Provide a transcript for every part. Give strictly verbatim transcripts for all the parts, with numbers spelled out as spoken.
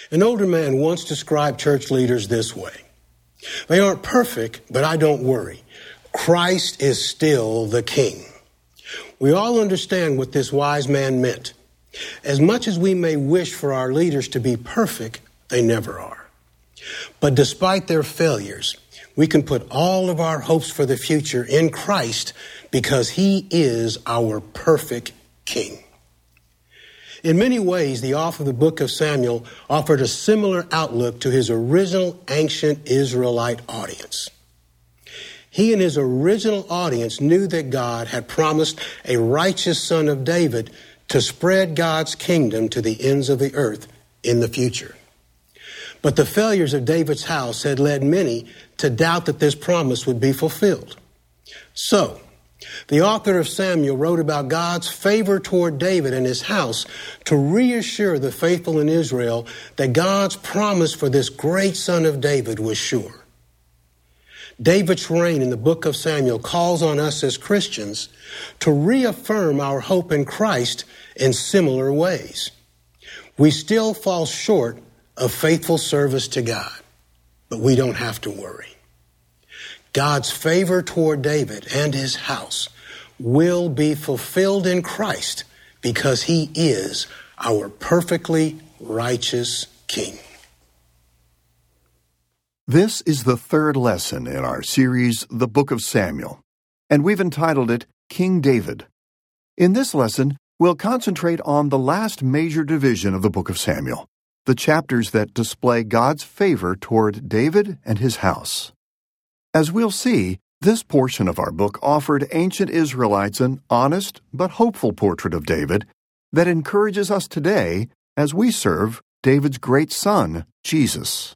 An older man once described church leaders this way: "They aren't perfect, but I don't worry. Christ is still the King." We all understand what this wise man meant. As much as we may wish for our leaders to be perfect, they never are. But despite their failures, we can put all of our hopes for the future in Christ because he is our perfect King. In many ways, the author of the book of Samuel offered a similar outlook to his original ancient Israelite audience. He and his original audience knew that God had promised a righteous son of David to spread God's kingdom to the ends of the earth in the future. But the failures of David's house had led many to doubt that this promise would be fulfilled. So, the author of Samuel wrote about God's favor toward David and his house to reassure the faithful in Israel that God's promise for this great son of David was sure. David's reign in the book of Samuel calls on us as Christians to reaffirm our hope in Christ in similar ways. We still fall short of faithful service to God, but we don't have to worry. God's favor toward David and his house will be fulfilled in Christ because he is our perfectly righteous King. This is the third lesson in our series, The Book of Samuel, and we've entitled it King David. In this lesson, we'll concentrate on the last major division of the Book of Samuel, the chapters that display God's favor toward David and his house. As we'll see, this portion of our book offered ancient Israelites an honest but hopeful portrait of David that encourages us today as we serve David's great son, Jesus.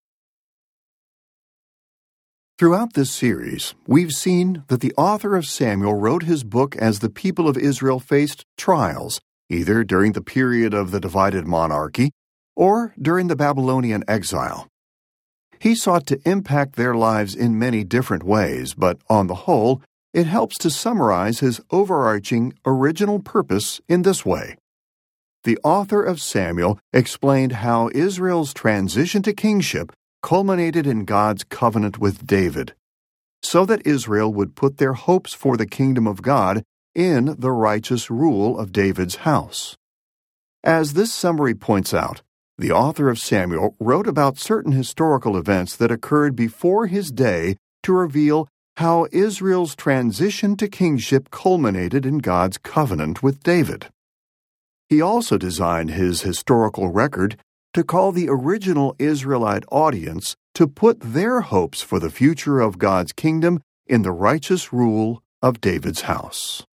Throughout this series, we've seen that the author of Samuel wrote his book as the people of Israel faced trials, either during the period of the divided monarchy or during the Babylonian exile. He sought to impact their lives in many different ways, but on the whole, it helps to summarize his overarching original purpose in this way. The author of Samuel explained how Israel's transition to kingship culminated in God's covenant with David, so that Israel would put their hopes for the kingdom of God in the righteous rule of David's house. As this summary points out, the author of Samuel wrote about certain historical events that occurred before his day to reveal how Israel's transition to kingship culminated in God's covenant with David. He also designed his historical record to call the original Israelite audience to put their hopes for the future of God's kingdom in the righteous rule of David's house.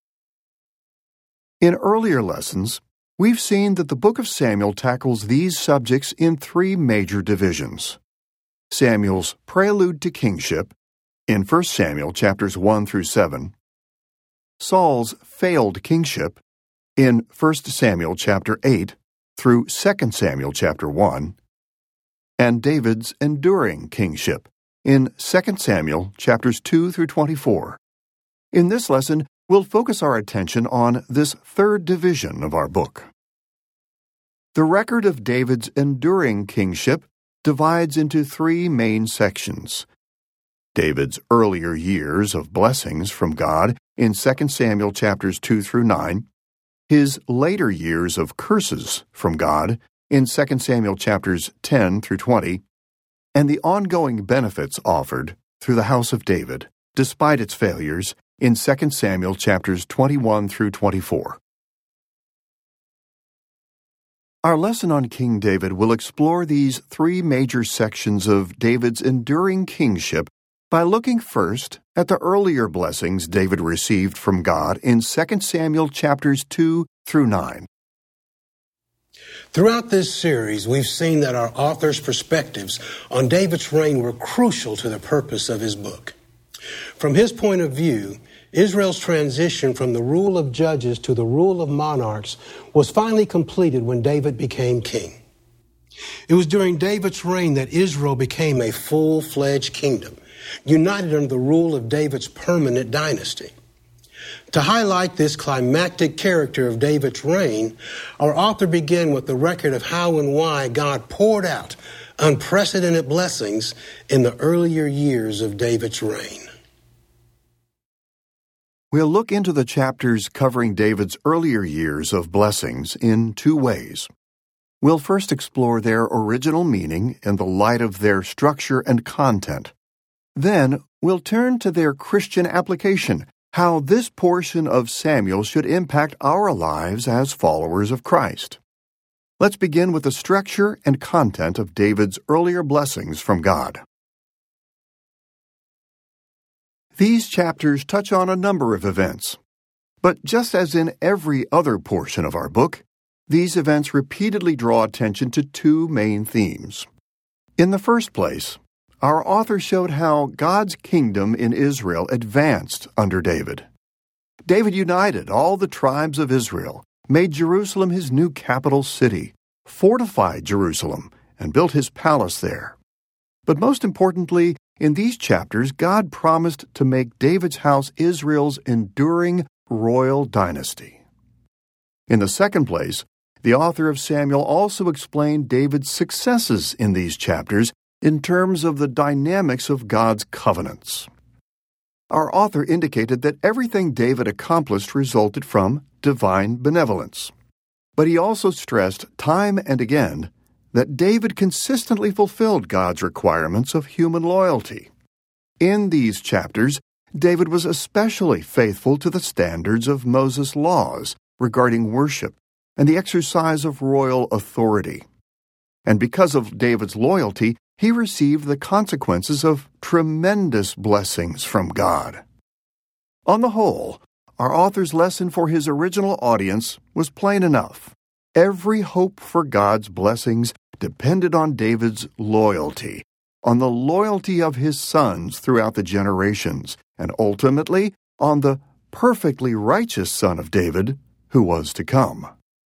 In earlier lessons, we've seen that the book of Samuel tackles these subjects in three major divisions. Samuel's prelude to kingship in First Samuel chapters one through seven, Saul's failed kingship in First Samuel chapter eight through Second Samuel chapter one, and David's enduring kingship in Second Samuel chapters two through twenty-four. In this lesson, we'll focus our attention on this third division of our book. The record of David's enduring kingship divides into three main sections. David's earlier years of blessings from God in Second Samuel chapters two through nine, his later years of curses from God in Second Samuel chapters ten through twenty, and the ongoing benefits offered through the house of David, despite its failures, in Second Samuel chapters twenty-one through twenty-four. Our lesson on King David will explore these three major sections of David's enduring kingship by looking first at the earlier blessings David received from God in Second Samuel chapters two through nine. Throughout this series, we've seen that our author's perspectives on David's reign were crucial to the purpose of his book. From his point of view, Israel's transition from the rule of judges to the rule of monarchs was finally completed when David became king. It was during David's reign that Israel became a full-fledged kingdom, united under the rule of David's permanent dynasty. To highlight this climactic character of David's reign, our author began with the record of how and why God poured out unprecedented blessings in the earlier years of David's reign. We'll look into the chapters covering David's earlier years of blessings in two ways. We'll first explore their original meaning in the light of their structure and content. Then, we'll turn to their Christian application, how this portion of Samuel should impact our lives as followers of Christ. Let's begin with the structure and content of David's earlier blessings from God. These chapters touch on a number of events. But just as in every other portion of our book, these events repeatedly draw attention to two main themes. In the first place, our author showed how God's kingdom in Israel advanced under David. David united all the tribes of Israel, made Jerusalem his new capital city, fortified Jerusalem, and built his palace there. But most importantly, in these chapters, God promised to make David's house Israel's enduring royal dynasty. In the second place, the author of Samuel also explained David's successes in these chapters in terms of the dynamics of God's covenants. Our author indicated that everything David accomplished resulted from divine benevolence. But he also stressed time and again that David consistently fulfilled God's requirements of human loyalty. In these chapters, David was especially faithful to the standards of Moses' laws regarding worship and the exercise of royal authority. And because of David's loyalty, he received the consequences of tremendous blessings from God. On the whole, our author's lesson for his original audience was plain enough. Every hope for God's blessings depended on David's loyalty, on the loyalty of his sons throughout the generations, and ultimately on the perfectly righteous son of David who was to come.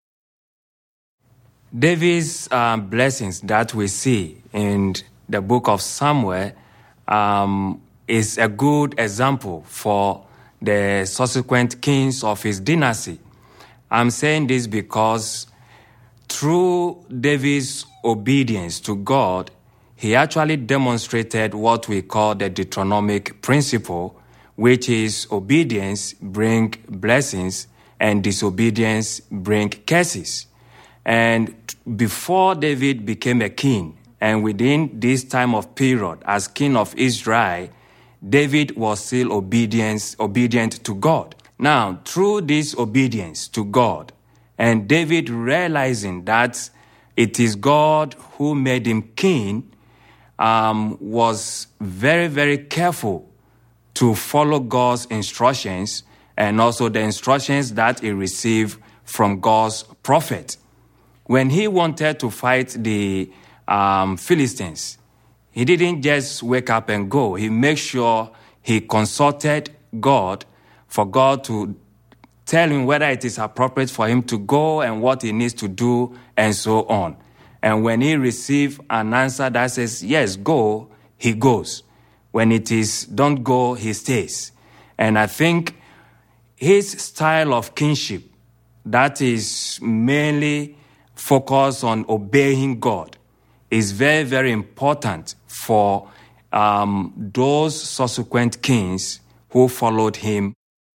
David's um, blessings that we see in the book of Samuel um, is a good example for the subsequent kings of his dynasty. I'm saying this because through David's obedience to God, he actually demonstrated what we call the Deuteronomic principle, which is obedience bring blessings and disobedience bring curses. And before David became a king, and within this time of period as king of Israel, David was still obedience, obedient to God. Now, through this obedience to God, and David realizing that it is God who made him king, um, was very, very careful to follow God's instructions and also the instructions that he received from God's prophet. When he wanted to fight the um, Philistines, he didn't just wake up and go. He made sure he consulted God for God to tell him whether it is appropriate for him to go and what he needs to do and so on. And when he received an answer that says, yes, go, he goes. When it is, don't go, he stays. And I think his style of kingship, that is mainly focused on obeying God, is very, very important for um, those subsequent kings who followed him.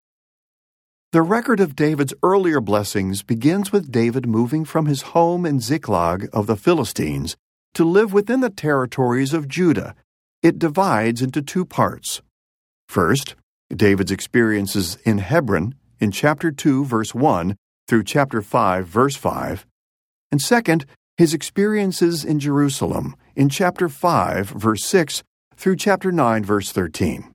The record of David's earlier blessings begins with David moving from his home in Ziklag of the Philistines to live within the territories of Judah. It divides into two parts. First, David's experiences in Hebron in chapter two, verse one through chapter five, verse five. And second, his experiences in Jerusalem in chapter five, verse six through chapter nine, verse thirteen.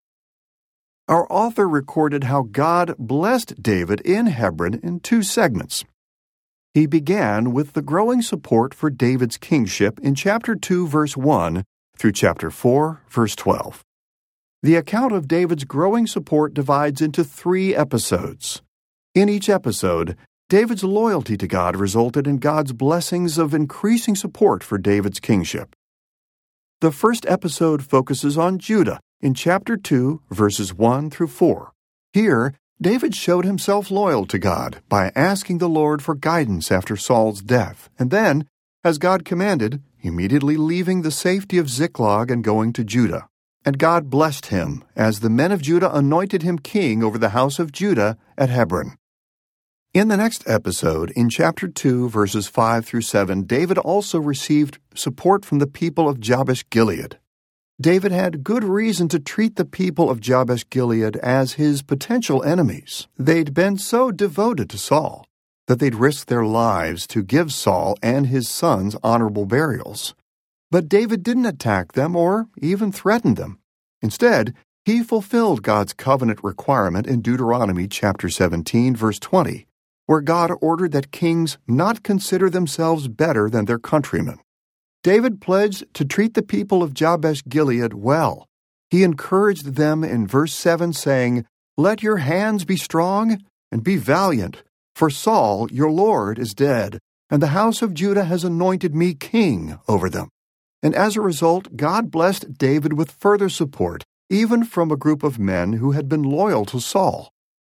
Our author recorded how God blessed David in Hebron in two segments. He began with the growing support for David's kingship in chapter two, verse one through chapter four, verse twelve. The account of David's growing support divides into three episodes. In each episode, David's loyalty to God resulted in God's blessings of increasing support for David's kingship. The first episode focuses on Judah in chapter two, verses one through four. Here, David showed himself loyal to God by asking the Lord for guidance after Saul's death, and then, as God commanded, immediately leaving the safety of Ziklag and going to Judah. And God blessed him, as the men of Judah anointed him king over the house of Judah at Hebron. In the next episode, in chapter two, verses five through seven, David also received support from the people of Jabesh-Gilead. David had good reason to treat the people of Jabesh-Gilead as his potential enemies. They'd been so devoted to Saul that they'd risk their lives to give Saul and his sons honorable burials. But David didn't attack them or even threaten them. Instead, he fulfilled God's covenant requirement in Deuteronomy chapter seventeen, verse twenty, where God ordered that kings not consider themselves better than their countrymen. David pledged to treat the people of Jabesh-Gilead well. He encouraged them in verse seven, saying, "Let your hands be strong and be valiant, for Saul, your lord, is dead, and the house of Judah has anointed me king over them." And as a result, God blessed David with further support, even from a group of men who had been loyal to Saul.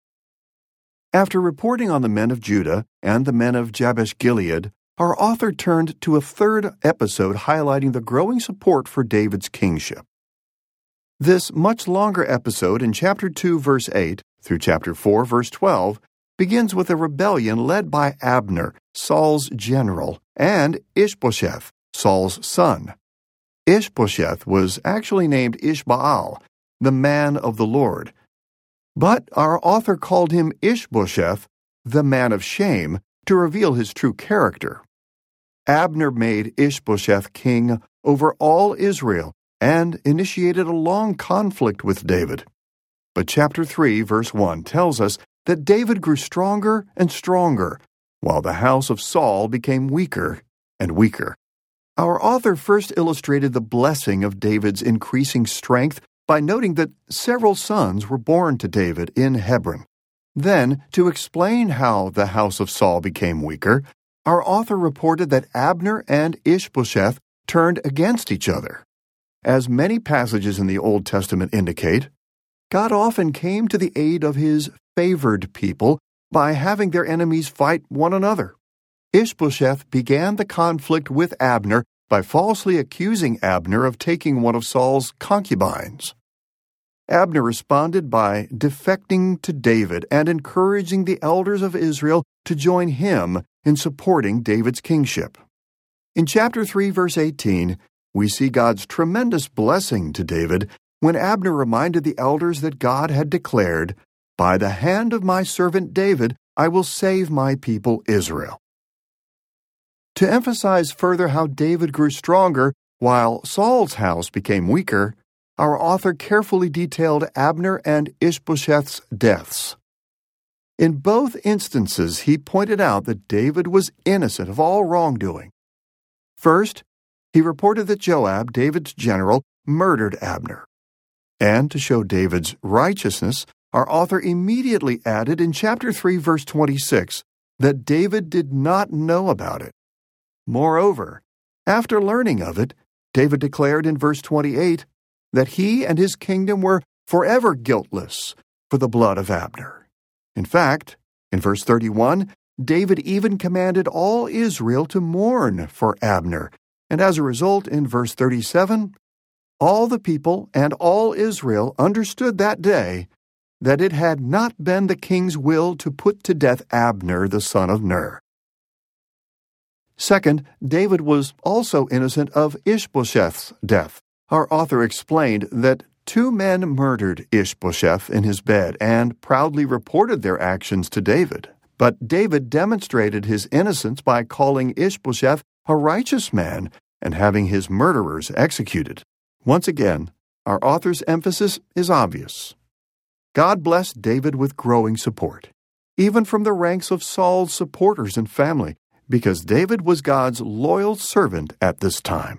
After reporting on the men of Judah and the men of Jabesh-Gilead, our author turned to a third episode highlighting the growing support for David's kingship. This much longer episode in chapter two, verse eight, through chapter four, verse twelve, begins with a rebellion led by Abner, Saul's general, and Ishbosheth, Saul's son. Ishbosheth was actually named Ishbaal, the man of the Lord. But our author called him Ishbosheth, the man of shame, to reveal his true character. Abner made Ishbosheth king over all Israel and initiated a long conflict with David. But chapter three, verse one tells us that David grew stronger and stronger, while the house of Saul became weaker and weaker. Our author first illustrated the blessing of David's increasing strength by noting that several sons were born to David in Hebron. Then, to explain how the house of Saul became weaker, our author reported that Abner and Ishbosheth turned against each other. As many passages in the Old Testament indicate, God often came to the aid of his favored people by having their enemies fight one another. Ishbosheth began the conflict with Abner by falsely accusing Abner of taking one of Saul's concubines. Abner responded by defecting to David and encouraging the elders of Israel to join him in supporting David's kingship. In chapter three, verse eighteen, we see God's tremendous blessing to David when Abner reminded the elders that God had declared, "By the hand of my servant David, I will save my people Israel." To emphasize further how David grew stronger while Saul's house became weaker, our author carefully detailed Abner and Ishbosheth's deaths. In both instances, he pointed out that David was innocent of all wrongdoing. First, he reported that Joab, David's general, murdered Abner. And to show David's righteousness, our author immediately added in chapter three, verse twenty-six, that David did not know about it. Moreover, after learning of it, David declared in verse twenty-eight that he and his kingdom were forever guiltless for the blood of Abner. In fact, in verse thirty-one, David even commanded all Israel to mourn for Abner, and as a result, in verse thirty-seven, all the people and all Israel understood that day that it had not been the king's will to put to death Abner the son of Ner. Second, David was also innocent of Ishbosheth's death. Our author explained that two men murdered Ishbosheth in his bed and proudly reported their actions to David. But David demonstrated his innocence by calling Ishbosheth a righteous man and having his murderers executed. Once again, our author's emphasis is obvious. God blessed David with growing support, even from the ranks of Saul's supporters and family, because David was God's loyal servant at this time.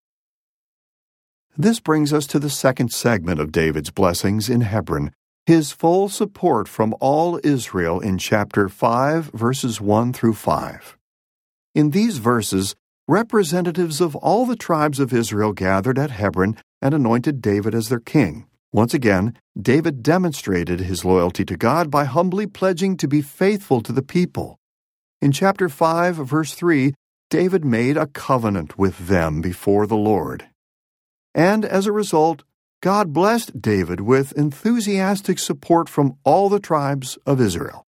This brings us to the second segment of David's blessings in Hebron, his full support from all Israel in chapter five, verses one through five. In these verses, representatives of all the tribes of Israel gathered at Hebron and anointed David as their king. Once again, David demonstrated his loyalty to God by humbly pledging to be faithful to the people. In chapter five, verse three, David made a covenant with them before the Lord. And as a result, God blessed David with enthusiastic support from all the tribes of Israel.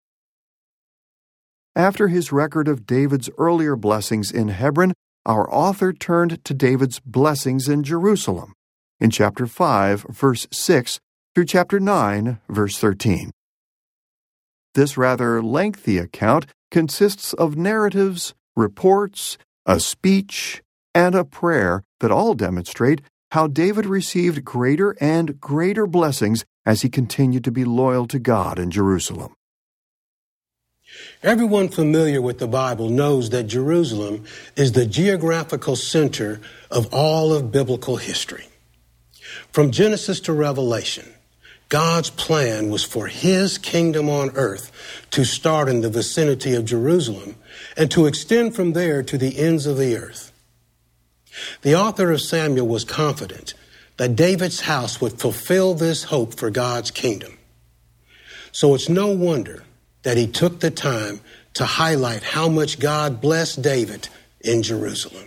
After his record of David's earlier blessings in Hebron, our author turned to David's blessings in Jerusalem, in chapter five, verse six, through chapter nine, verse thirteen. This rather lengthy account consists of narratives, reports, a speech, and a prayer that all demonstrate how David received greater and greater blessings as he continued to be loyal to God in Jerusalem. Everyone familiar with the Bible knows that Jerusalem is the geographical center of all of biblical history. From Genesis to Revelation, God's plan was for His kingdom on earth to start in the vicinity of Jerusalem and to extend from there to the ends of the earth. The author of Samuel was confident that David's house would fulfill this hope for God's kingdom. So it's no wonder that he took the time to highlight how much God blessed David in Jerusalem.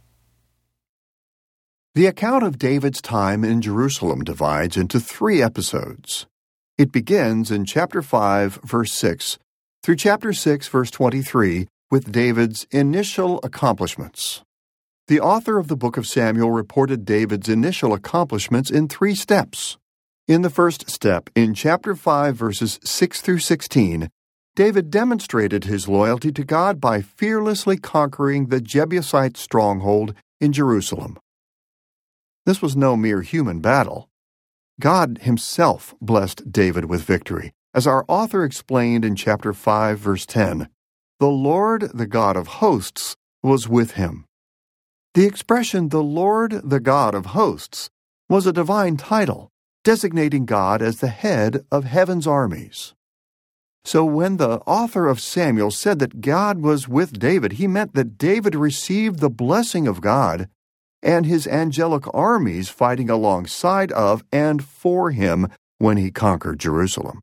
The account of David's time in Jerusalem divides into three episodes. It begins in chapter five, verse six, through chapter six, verse twenty-three, with David's initial accomplishments. The author of the book of Samuel reported David's initial accomplishments in three steps. In the first step, in chapter five, verses six through sixteen, David demonstrated his loyalty to God by fearlessly conquering the Jebusite stronghold in Jerusalem. This was no mere human battle. God himself blessed David with victory, as our author explained in chapter five, verse ten. The Lord, the God of hosts, was with him. The expression, the Lord, the God of hosts, was a divine title, designating God as the head of heaven's armies. So when the author of Samuel said that God was with David, he meant that David received the blessing of God and his angelic armies fighting alongside of and for him when he conquered Jerusalem.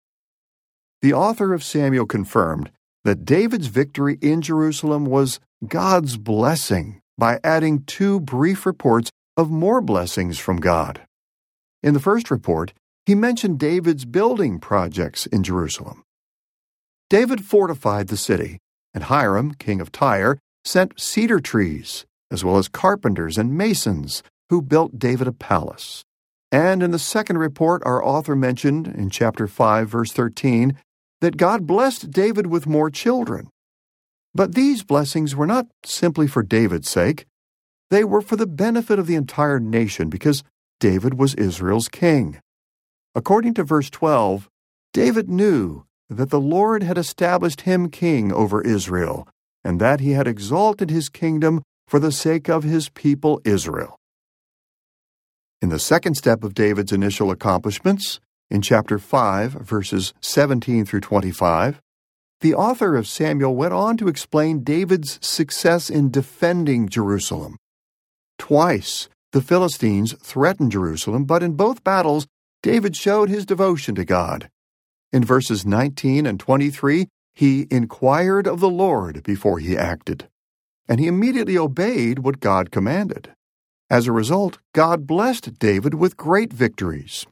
The author of Samuel confirmed that David's victory in Jerusalem was God's blessing by adding two brief reports of more blessings from God. In the first report, he mentioned David's building projects in Jerusalem. David fortified the city, and Hiram, king of Tyre, sent cedar trees, as well as carpenters and masons, who built David a palace. And in the second report, our author mentioned, in chapter five, verse thirteen, that God blessed David with more children. But these blessings were not simply for David's sake. They were for the benefit of the entire nation, because David was Israel's king. According to verse twelve, David knew that the Lord had established him king over Israel, and that he had exalted his kingdom for the sake of his people Israel. In the second step of David's initial accomplishments, in chapter five, verses seventeen through twenty-five, the author of Samuel went on to explain David's success in defending Jerusalem. Twice, the Philistines threatened Jerusalem, but in both battles, David showed his devotion to God. In verses nineteen and twenty-three, he inquired of the Lord before he acted, and he immediately obeyed what God commanded. As a result, God blessed David with great victories.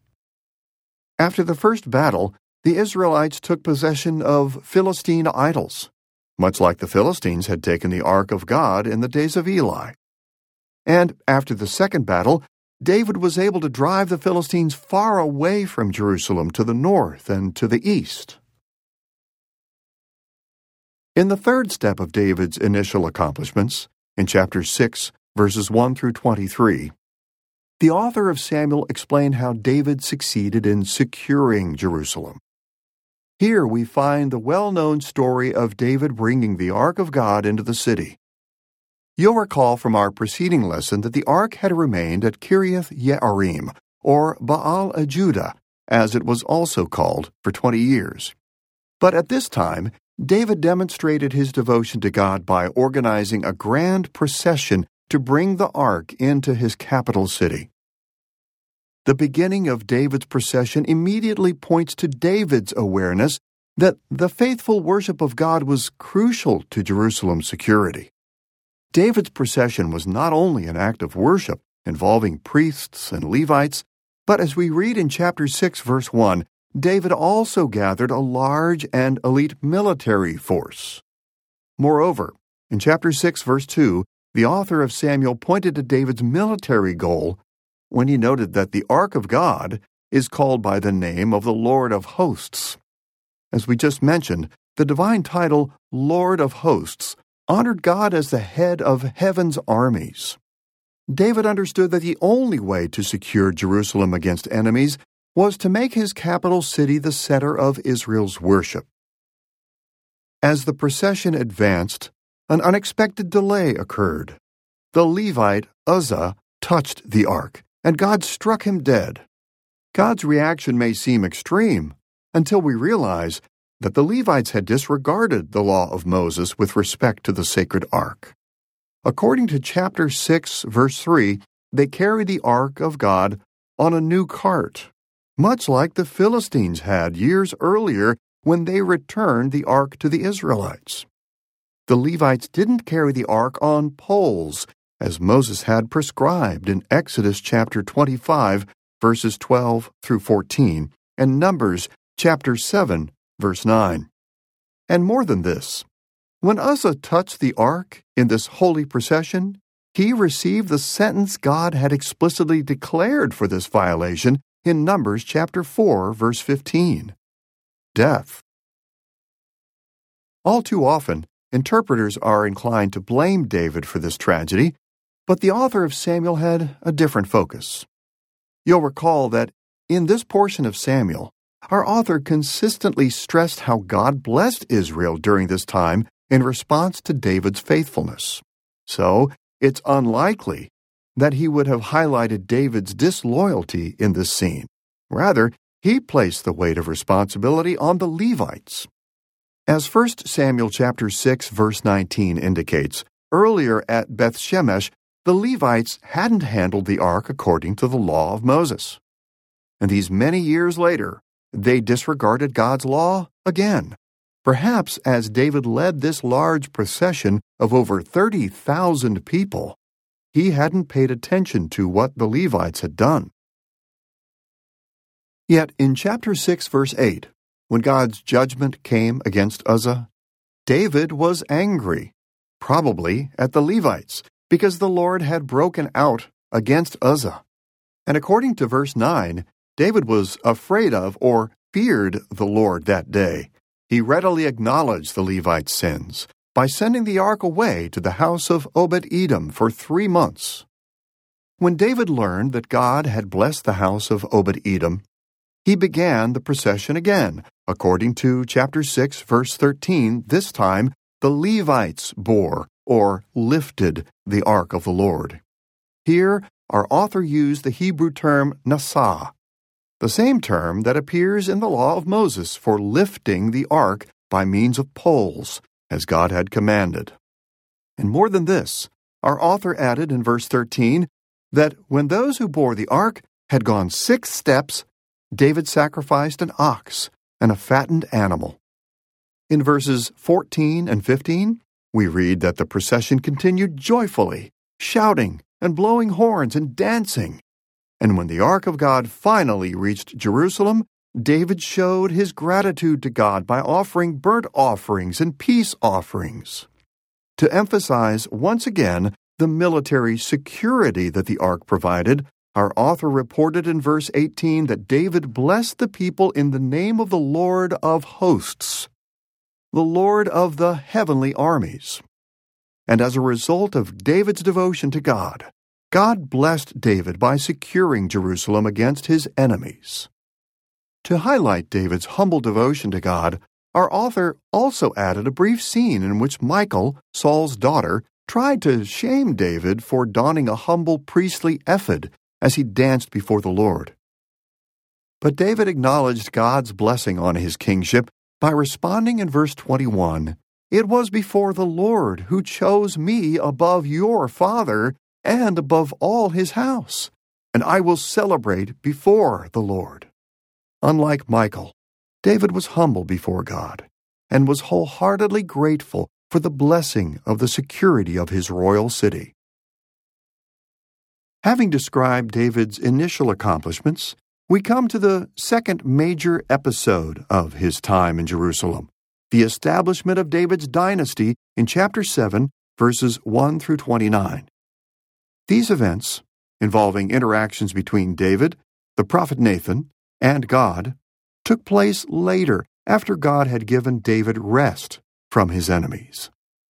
After the first battle, the Israelites took possession of Philistine idols, much like the Philistines had taken the Ark of God in the days of Eli. And after the second battle, David was able to drive the Philistines far away from Jerusalem to the north and to the east. In the third step of David's initial accomplishments, in chapter six, verses one through twenty-three, the author of Samuel explained how David succeeded in securing Jerusalem. Here we find the well-known story of David bringing the Ark of God into the city. You'll recall from our preceding lesson that the Ark had remained at Kiriath Yearim, or Baal-Judah, as it was also called, for twenty years. But at this time, David demonstrated his devotion to God by organizing a grand procession to bring the Ark into his capital city. The beginning of David's procession immediately points to David's awareness that the faithful worship of God was crucial to Jerusalem's security. David's procession was not only an act of worship involving priests and Levites, but as we read in chapter six, verse one, David also gathered a large and elite military force. Moreover, in chapter six, verse two, the author of Samuel pointed to David's military goal when he noted that the Ark of God is called by the name of the Lord of Hosts. As we just mentioned, the divine title Lord of Hosts honored God as the head of heaven's armies. David understood that the only way to secure Jerusalem against enemies was to make his capital city the center of Israel's worship. As the procession advanced, an unexpected delay occurred. The Levite Uzzah touched the ark, and God struck him dead. God's reaction may seem extreme until we realize that the Levites had disregarded the law of Moses with respect to the sacred ark. According to chapter six, verse three, they carried the ark of God on a new cart, much like the Philistines had years earlier when they returned the ark to the Israelites. The Levites didn't carry the ark on poles, as Moses had prescribed in Exodus chapter twenty-five, verses twelve through fourteen, and Numbers chapter seven, verse nine. And more than this, when Uzzah touched the ark in this holy procession, he received the sentence God had explicitly declared for this violation in Numbers chapter four, verse fifteen. Death. All too often, interpreters are inclined to blame David for this tragedy, but the author of Samuel had a different focus. You'll recall that in this portion of Samuel, our author consistently stressed how God blessed Israel during this time in response to David's faithfulness. So, it's unlikely that he would have highlighted David's disloyalty in this scene. Rather, he placed the weight of responsibility on the Levites. As First Samuel chapter six, verse nineteen indicates, earlier at Beth-Shemesh, the Levites hadn't handled the ark according to the law of Moses. And these many years later, they disregarded God's law again. Perhaps as David led this large procession of over thirty thousand people, he hadn't paid attention to what the Levites had done. Yet in chapter six, verse eight, when God's judgment came against Uzzah, David was angry, probably at the Levites, because the Lord had broken out against Uzzah. And according to verse nine, David was afraid of or feared the Lord that day. He readily acknowledged the Levites' sins by sending the ark away to the house of Obed-Edom for three months. When David learned that God had blessed the house of Obed-Edom, he began the procession again. According to chapter six, verse thirteen, this time the Levites bore or lifted the ark of the Lord. Here, our author used the Hebrew term nasah, the same term that appears in the law of Moses for lifting the ark by means of poles, as God had commanded. And more than this, our author added in verse thirteen that when those who bore the ark had gone six steps, David sacrificed an ox and a fattened animal. In verses fourteen and fifteen, we read that the procession continued joyfully, shouting and blowing horns and dancing. And when the ark of God finally reached Jerusalem, David showed his gratitude to God by offering burnt offerings and peace offerings. To emphasize once again the military security that the ark provided, our author reported in verse eighteen that David blessed the people in the name of the Lord of Hosts, the Lord of the heavenly armies. And as a result of David's devotion to God, God blessed David by securing Jerusalem against his enemies. To highlight David's humble devotion to God, our author also added a brief scene in which Michal, Saul's daughter, tried to shame David for donning a humble priestly ephod as he danced before the Lord. But David acknowledged God's blessing on his kingship by responding in verse twenty-one, "It was before the Lord who chose me above your father and above all his house, and I will celebrate before the Lord." Unlike Michal, David was humble before God and was wholeheartedly grateful for the blessing of the security of his royal city. Having described David's initial accomplishments, we come to the second major episode of his time in Jerusalem, the establishment of David's dynasty in chapter seven, verses one through twenty-nine. These events, involving interactions between David, the prophet Nathan, and God, took place later after God had given David rest from his enemies.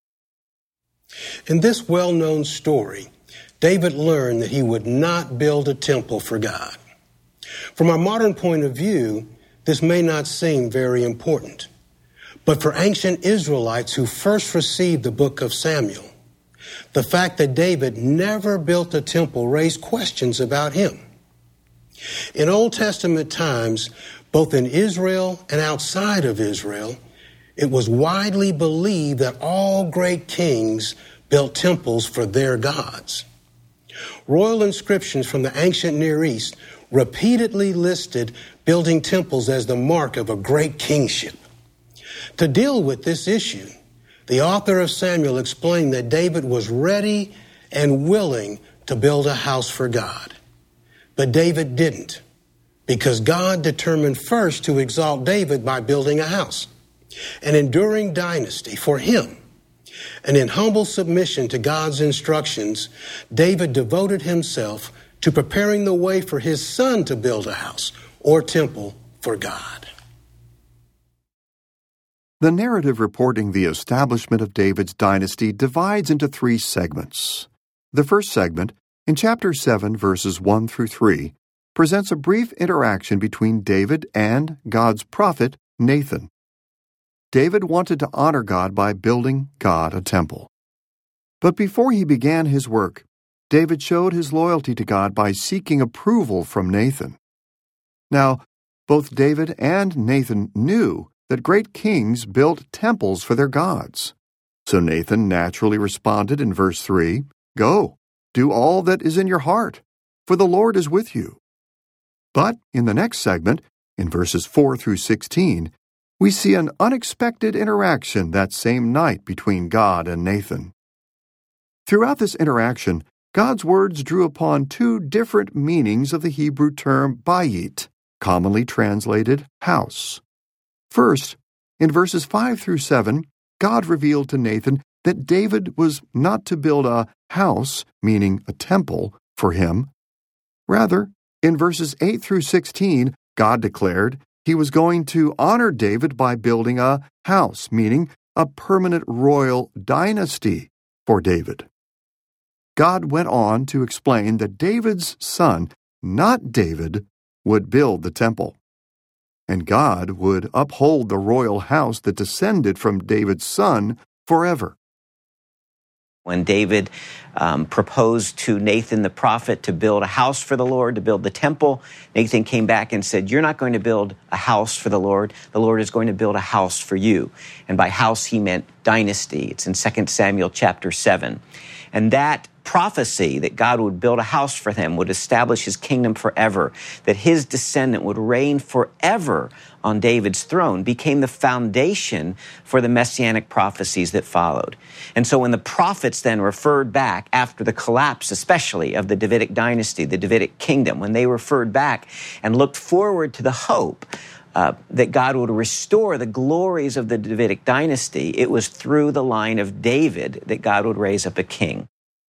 In this well-known story, David learned that he would not build a temple for God. From our modern point of view, this may not seem very important. But for ancient Israelites who first received the book of Samuel, the fact that David never built a temple raised questions about him. In Old Testament times, both in Israel and outside of Israel, it was widely believed that all great kings built temples for their gods. Royal inscriptions from the ancient Near East repeatedly listed building temples as the mark of a great kingship. To deal with this issue, the author of Samuel explained that David was ready and willing to build a house for God. But David didn't, because God determined first to exalt David by building a house, an enduring dynasty for him. And in humble submission to God's instructions, David devoted himself to preparing the way for his son to build a house or temple for God. The narrative reporting the establishment of David's dynasty divides into three segments. The first segment, in chapter seven, verses one through three, presents a brief interaction between David and God's prophet, Nathan. David wanted to honor God by building God a temple. But before he began his work, David showed his loyalty to God by seeking approval from Nathan. Now, both David and Nathan knew that great kings built temples for their gods. So Nathan naturally responded in verse three, "Go, do all that is in your heart, for the Lord is with you." But in the next segment, in verses four through sixteen, we see an unexpected interaction that same night between God and Nathan. Throughout this interaction, God's words drew upon two different meanings of the Hebrew term bayit, commonly translated house. First, in verses five through seven, God revealed to Nathan that David was not to build a house, meaning a temple, for him. Rather, in verses eight through sixteen, God declared he was going to honor David by building a house, meaning a permanent royal dynasty for David. God went on to explain that David's son, not David, would build the temple. And God would uphold the royal house that descended from David's son forever. When David um, proposed to Nathan the prophet to build a house for the Lord, to build the temple, Nathan came back and said, "You're not going to build a house for the Lord. The Lord is going to build a house for you." And by house, he meant dynasty. It's in Second Samuel chapter seven. And that prophecy that God would build a house for him, would establish his kingdom forever, that his descendant would reign forever on David's throne, became the foundation for the messianic prophecies that followed. And so when the prophets then referred back after the collapse, especially of the Davidic dynasty, the Davidic kingdom, when they referred back and looked forward to the hope uh, that God would restore the glories of the Davidic dynasty, it was through the line of David that God would raise up a king.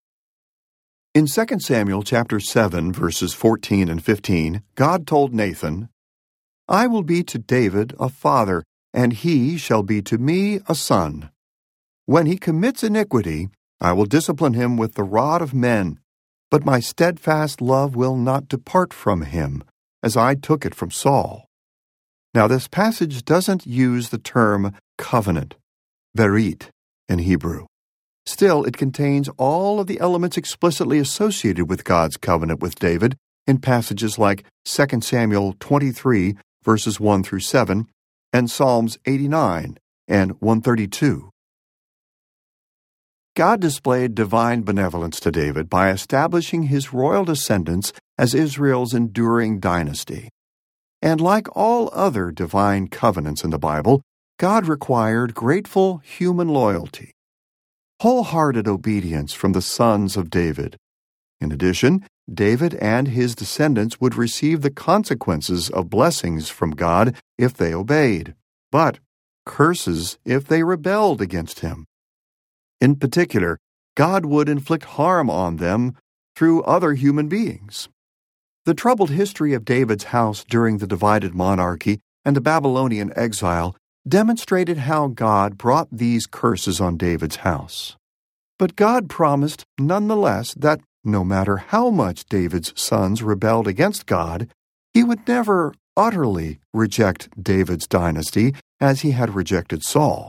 In Second Samuel chapter seven, verses fourteen and fifteen, God told Nathan, "I will be to David a father, and he shall be to me a son. When he commits iniquity, I will discipline him with the rod of men, but my steadfast love will not depart from him, as I took it from Saul." Now this passage doesn't use the term covenant, berit, in Hebrew. Still, it contains all of the elements explicitly associated with God's covenant with David in passages like Second Samuel twenty-three, verses one through seven, and Psalms eighty-nine and one thirty-two. God displayed divine benevolence to David by establishing his royal descendants as Israel's enduring dynasty. And like all other divine covenants in the Bible, God required grateful human loyalty, wholehearted obedience from the sons of David. In addition, David and his descendants would receive the consequences of blessings from God if they obeyed, but curses if they rebelled against him. In particular, God would inflict harm on them through other human beings. The troubled history of David's house during the divided monarchy and the Babylonian exile demonstrated how God brought these curses on David's house. But God promised, nonetheless, that no matter how much David's sons rebelled against God, he would never utterly reject David's dynasty as he had rejected Saul.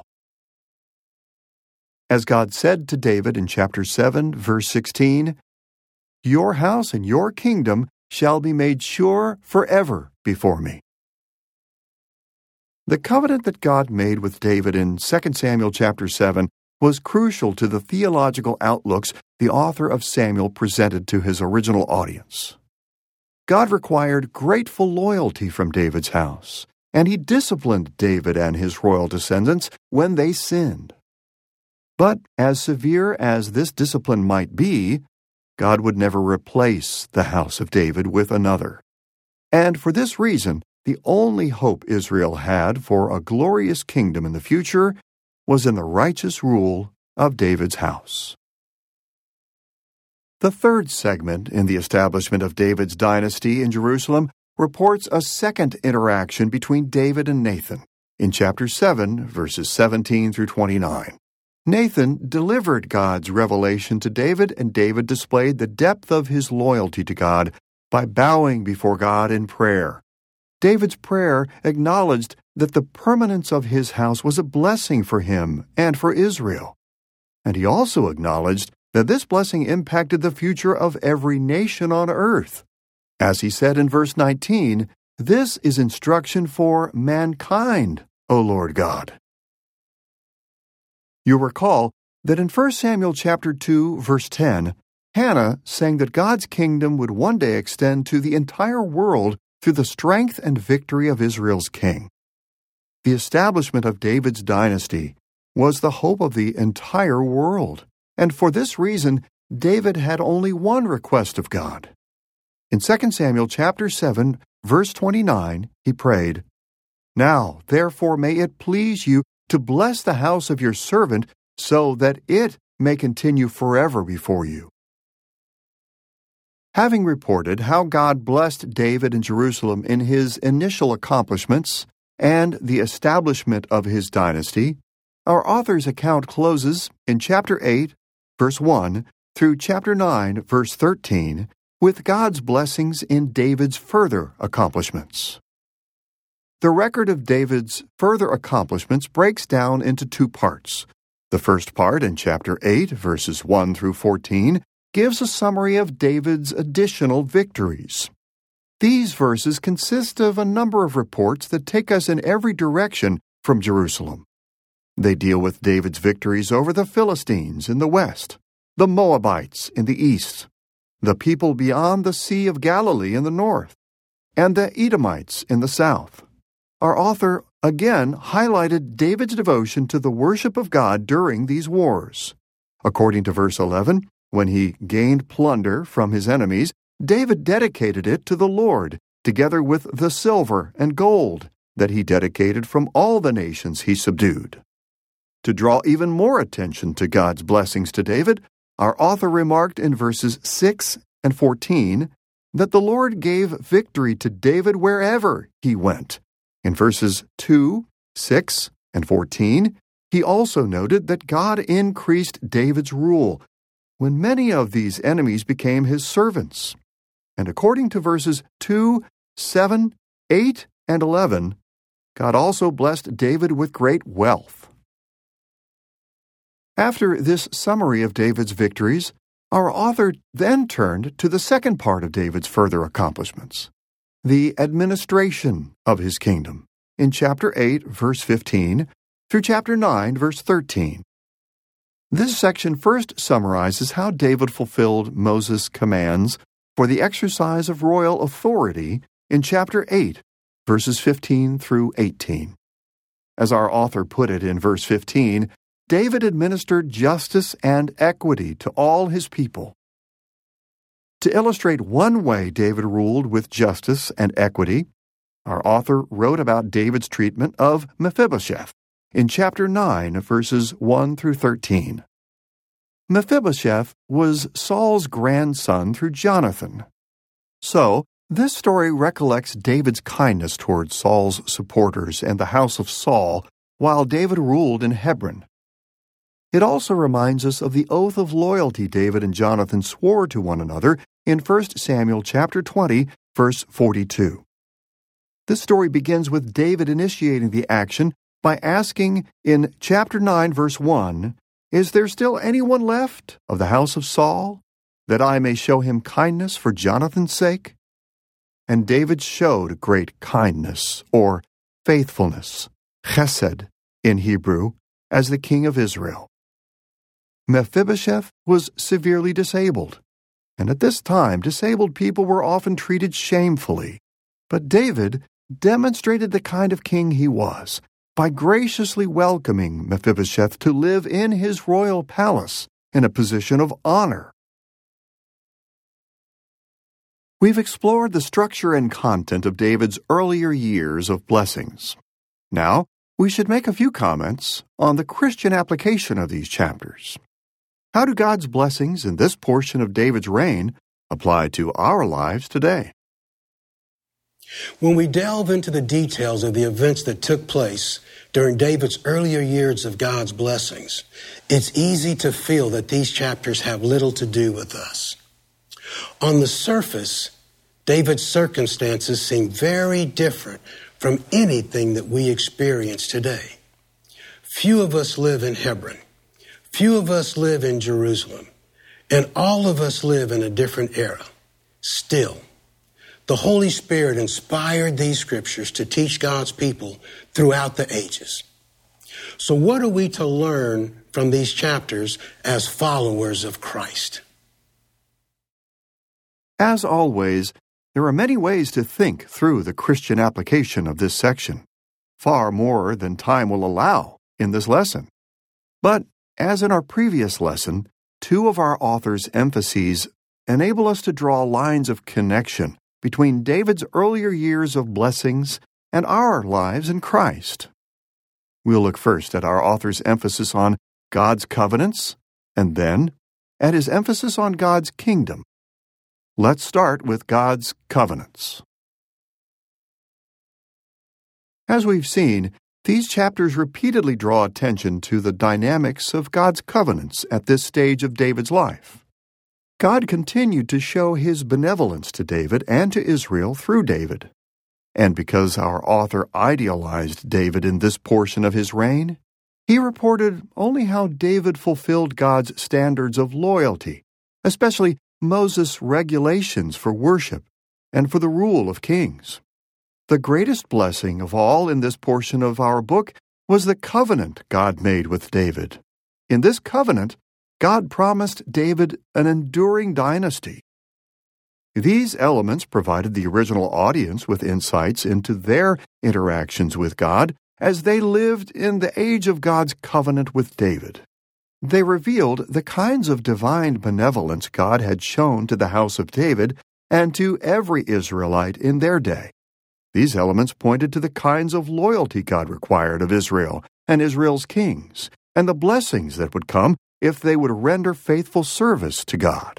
As God said to David in chapter seven, verse sixteen, "Your house and your kingdom shall be made sure forever before me." The covenant that God made with David in Second Samuel chapter seven was crucial to the theological outlooks the author of Samuel presented to his original audience. God required grateful loyalty from David's house, and he disciplined David and his royal descendants when they sinned. But as severe as this discipline might be, God would never replace the house of David with another. And for this reason, the only hope Israel had for a glorious kingdom in the future was in the righteous rule of David's house. The third segment in the establishment of David's dynasty in Jerusalem reports a second interaction between David and Nathan in chapter seven, verses seventeen through twenty-nine. Nathan delivered God's revelation to David, and David displayed the depth of his loyalty to God by bowing before God in prayer. David's prayer acknowledged that the permanence of his house was a blessing for him and for Israel. And he also acknowledged that this blessing impacted the future of every nation on earth. As he said in verse nineteen, "This is instruction for mankind, O Lord God." You recall that in First Samuel chapter two, verse ten, Hannah sang that God's kingdom would one day extend to the entire world through the strength and victory of Israel's king. The establishment of David's dynasty was the hope of the entire world, and for this reason, David had only one request of God. In Second Samuel chapter seven, verse twenty-nine, he prayed, "Now, therefore, may it please you to bless the house of your servant so that it may continue forever before you." Having reported how God blessed David in Jerusalem in his initial accomplishments and the establishment of his dynasty, our author's account closes in chapter eight, verse one, through chapter nine, verse thirteen, with God's blessings in David's further accomplishments. The record of David's further accomplishments breaks down into two parts. The first part, in chapter eight, verses one through fourteen, gives a summary of David's additional victories. These verses consist of a number of reports that take us in every direction from Jerusalem. They deal with David's victories over the Philistines in the west, the Moabites in the east, the people beyond the Sea of Galilee in the north, and the Edomites in the south. Our author again highlighted David's devotion to the worship of God during these wars. According to verse eleven, when he gained plunder from his enemies, David dedicated it to the Lord, together with the silver and gold that he dedicated from all the nations he subdued. To draw even more attention to God's blessings to David, our author remarked in verses six and fourteen that the Lord gave victory to David wherever he went. In verses two, six, and fourteen, he also noted that God increased David's rule when many of these enemies became his servants. And according to verses two, seven, eight, and eleven, God also blessed David with great wealth. After this summary of David's victories, our author then turned to the second part of David's further accomplishments, the administration of his kingdom, in chapter eight, verse fifteen, through chapter nine, verse thirteen. This section first summarizes how David fulfilled Moses' commands for the exercise of royal authority in chapter eight, verses fifteen through eighteen. As our author put it in verse fifteen, David administered justice and equity to all his people. To illustrate one way David ruled with justice and equity, our author wrote about David's treatment of Mephibosheth in chapter nine, verses one through thirteen. Mephibosheth was Saul's grandson through Jonathan. So, this story recollects David's kindness toward Saul's supporters and the house of Saul while David ruled in Hebron. It also reminds us of the oath of loyalty David and Jonathan swore to one another in First Samuel chapter twenty, verse forty-two. This story begins with David initiating the action by asking in chapter nine, verse one, "Is there still anyone left of the house of Saul, that I may show him kindness for Jonathan's sake?" And David showed great kindness, or faithfulness, chesed in Hebrew, as the king of Israel. Mephibosheth was severely disabled, and at this time disabled people were often treated shamefully. But David demonstrated the kind of king he was by graciously welcoming Mephibosheth to live in his royal palace in a position of honor. We've explored the structure and content of David's earlier years of blessings. Now, we should make a few comments on the Christian application of these chapters. How do God's blessings in this portion of David's reign apply to our lives today? When we delve into the details of the events that took place during David's earlier years of God's blessings, it's easy to feel that these chapters have little to do with us. On the surface, David's circumstances seem very different from anything that we experience today. Few of us live in Hebron. Few of us live in Jerusalem. And all of us live in a different era. Still, the Holy Spirit inspired these scriptures to teach God's people throughout the ages. So what are we to learn from these chapters as followers of Christ? As always, there are many ways to think through the Christian application of this section, far more than time will allow in this lesson. But, as in our previous lesson, two of our author's emphases enable us to draw lines of connection between David's earlier years of blessings and our lives in Christ. We'll look first at our author's emphasis on God's covenants, and then at his emphasis on God's kingdom. Let's start with God's covenants. As we've seen, these chapters repeatedly draw attention to the dynamics of God's covenants at this stage of David's life. God continued to show his benevolence to David and to Israel through David. And because our author idealized David in this portion of his reign, he reported only how David fulfilled God's standards of loyalty, especially Moses' regulations for worship and for the rule of kings. The greatest blessing of all in this portion of our book was the covenant God made with David. In this covenant, God promised David an enduring dynasty. These elements provided the original audience with insights into their interactions with God as they lived in the age of God's covenant with David. They revealed the kinds of divine benevolence God had shown to the house of David and to every Israelite in their day. These elements pointed to the kinds of loyalty God required of Israel and Israel's kings, and the blessings that would come if they would render faithful service to God.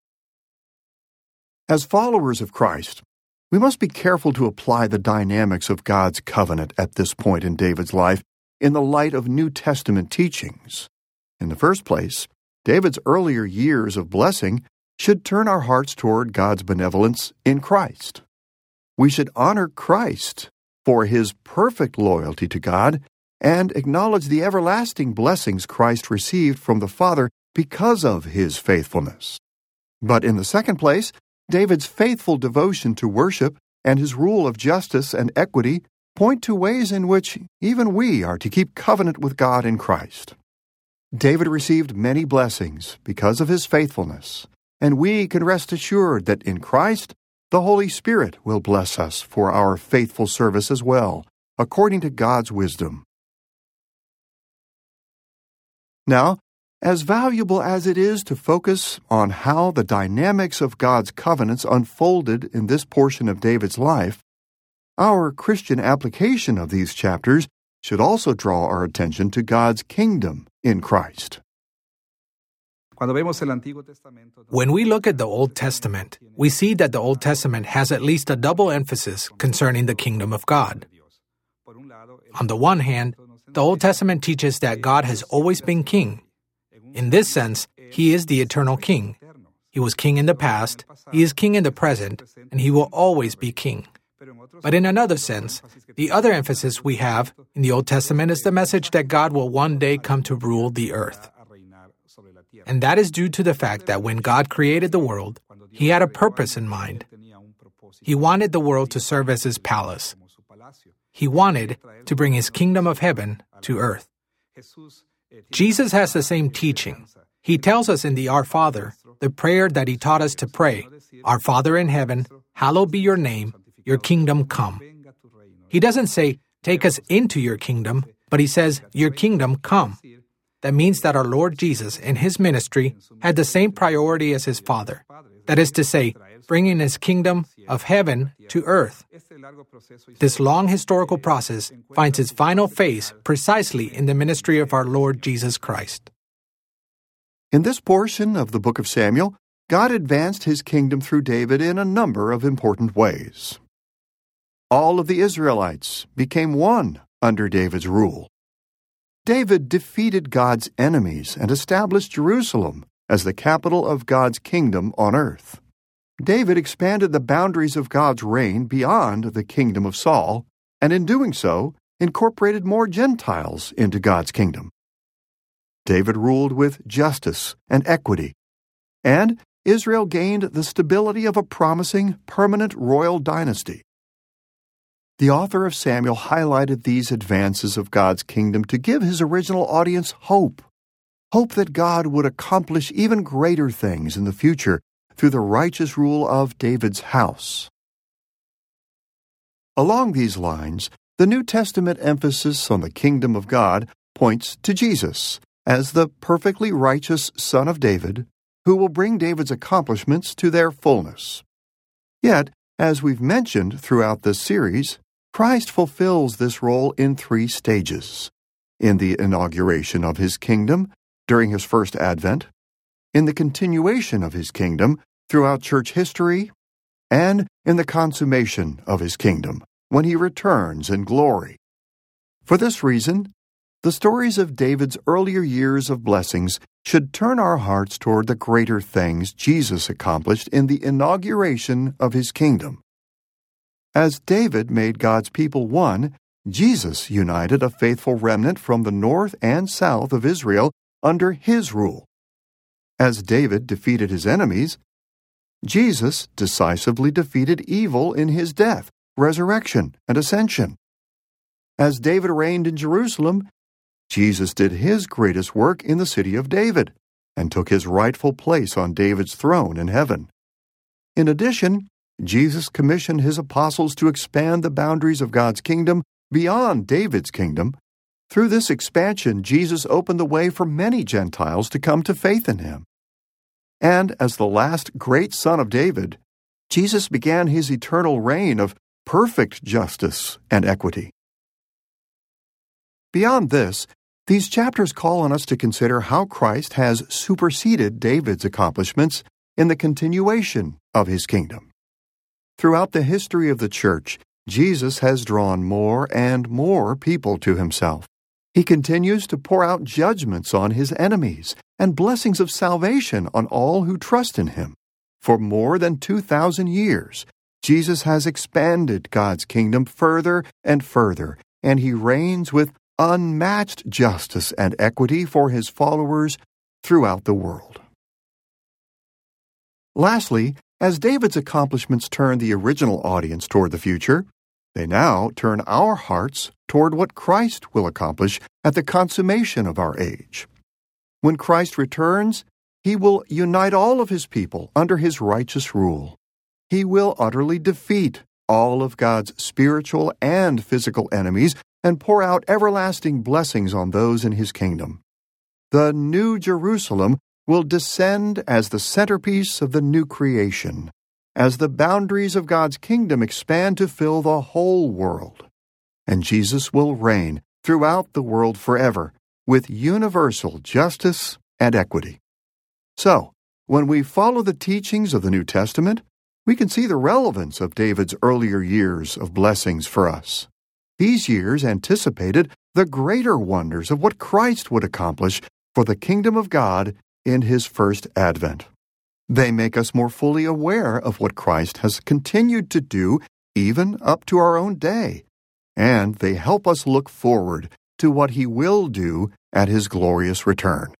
As followers of Christ, we must be careful to apply the dynamics of God's covenant at this point in David's life in the light of New Testament teachings. In the first place, David's earlier years of blessing should turn our hearts toward God's benevolence in Christ. We should honor Christ for his perfect loyalty to God and acknowledge the everlasting blessings Christ received from the Father because of his faithfulness. But in the second place, David's faithful devotion to worship and his rule of justice and equity point to ways in which even we are to keep covenant with God in Christ. David received many blessings because of his faithfulness, and we can rest assured that in Christ, the Holy Spirit will bless us for our faithful service as well, according to God's wisdom. Now, as valuable as it is to focus on how the dynamics of God's covenants unfolded in this portion of David's life, our Christian application of these chapters should also draw our attention to God's kingdom in Christ. When we look at the Old Testament, we see that the Old Testament has at least a double emphasis concerning the kingdom of God. On the one hand, the Old Testament teaches that God has always been king. In this sense, He is the eternal king. He was king in the past, He is king in the present, and He will always be king. But in another sense, the other emphasis we have in the Old Testament is the message that God will one day come to rule the earth. And that is due to the fact that when God created the world, He had a purpose in mind. He wanted the world to serve as His palace. He wanted to bring His kingdom of heaven to earth. Jesus has the same teaching. He tells us in the Our Father, the prayer that He taught us to pray, "Our Father in heaven, hallowed be your name, your kingdom come." He doesn't say, "Take us into your kingdom," but He says, "Your kingdom come." That means that our Lord Jesus in His ministry had the same priority as His Father. That is to say, bringing His kingdom of heaven to earth. This long historical process finds its final phase precisely in the ministry of our Lord Jesus Christ. In this portion of the book of Samuel, God advanced His kingdom through David in a number of important ways. All of the Israelites became one under David's rule. David defeated God's enemies and established Jerusalem as the capital of God's kingdom on earth. David expanded the boundaries of God's reign beyond the kingdom of Saul, and in doing so, incorporated more Gentiles into God's kingdom. David ruled with justice and equity, and Israel gained the stability of a promising, permanent royal dynasty. The author of Samuel highlighted these advances of God's kingdom to give his original audience hope. Hope that God would accomplish even greater things in the future through the righteous rule of David's house. Along these lines, the New Testament emphasis on the kingdom of God points to Jesus as the perfectly righteous Son of David, who will bring David's accomplishments to their fullness. Yet, as we've mentioned throughout this series, Christ fulfills this role in three stages: in the inauguration of His kingdom during His first advent, in the continuation of His kingdom throughout church history, and in the consummation of His kingdom when He returns in glory. For this reason, the stories of David's earlier years of blessings should turn our hearts toward the greater things Jesus accomplished in the inauguration of His kingdom. As David made God's people one, Jesus united a faithful remnant from the north and south of Israel under His rule. As David defeated his enemies, Jesus decisively defeated evil in His death, resurrection, and ascension. As David reigned in Jerusalem, Jesus did His greatest work in the city of David and took His rightful place on David's throne in heaven. In addition, Jesus commissioned His apostles to expand the boundaries of God's kingdom beyond David's kingdom. Through this expansion, Jesus opened the way for many Gentiles to come to faith in Him. And as the last great son of David, Jesus began His eternal reign of perfect justice and equity. Beyond this, these chapters call on us to consider how Christ has superseded David's accomplishments in the continuation of His kingdom. Throughout the history of the church, Jesus has drawn more and more people to Himself. He continues to pour out judgments on His enemies and blessings of salvation on all who trust in Him. For more than two thousand years, Jesus has expanded God's kingdom further and further, and He reigns with unmatched justice and equity for His followers throughout the world. Lastly, as David's accomplishments turn the original audience toward the future, they now turn our hearts toward what Christ will accomplish at the consummation of our age. When Christ returns, he will unite all of his people under his righteous rule. He will utterly defeat all of God's spiritual and physical enemies and pour out everlasting blessings on those in his kingdom. The New Jerusalem will descend as the centerpiece of the new creation, as the boundaries of God's kingdom expand to fill the whole world. And Jesus will reign throughout the world forever with universal justice and equity. So, when we follow the teachings of the New Testament, we can see the relevance of David's earlier years of blessings for us. These years anticipated the greater wonders of what Christ would accomplish for the kingdom of God in his first advent. They make us more fully aware of what Christ has continued to do even up to our own day, and they help us look forward to what he will do at his glorious return.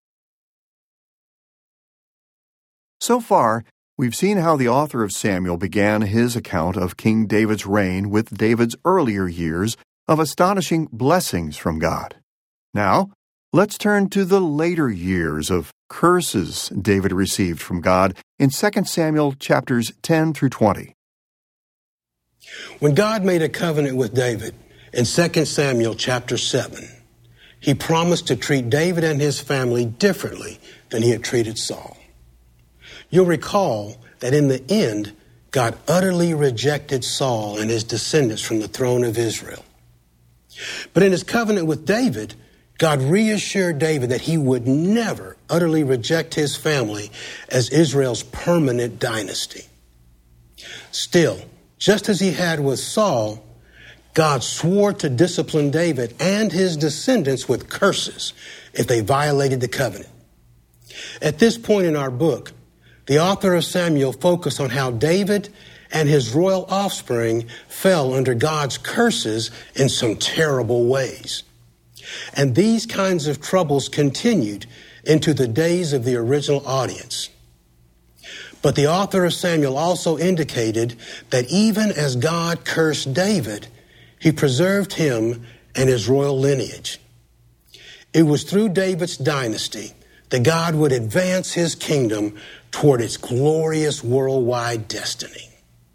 So far, we've seen how the author of Samuel began his account of King David's reign with David's earlier years of astonishing blessings from God. Now, let's turn to the later years of curses David received from God in Second Samuel chapters ten through twenty. When God made a covenant with David in Second Samuel chapter seven, he promised to treat David and his family differently than he had treated Saul. You'll recall that in the end, God utterly rejected Saul and his descendants from the throne of Israel. But in his covenant with David, God reassured David that he would never utterly reject his family as Israel's permanent dynasty. Still, just as he had with Saul, God swore to discipline David and his descendants with curses if they violated the covenant. At this point in our book, the author of Samuel focused on how David and his royal offspring fell under God's curses in some terrible ways. And these kinds of troubles continued into the days of the original audience. But the author of Samuel also indicated that even as God cursed David, he preserved him and his royal lineage. It was through David's dynasty that God would advance his kingdom toward its glorious worldwide destiny.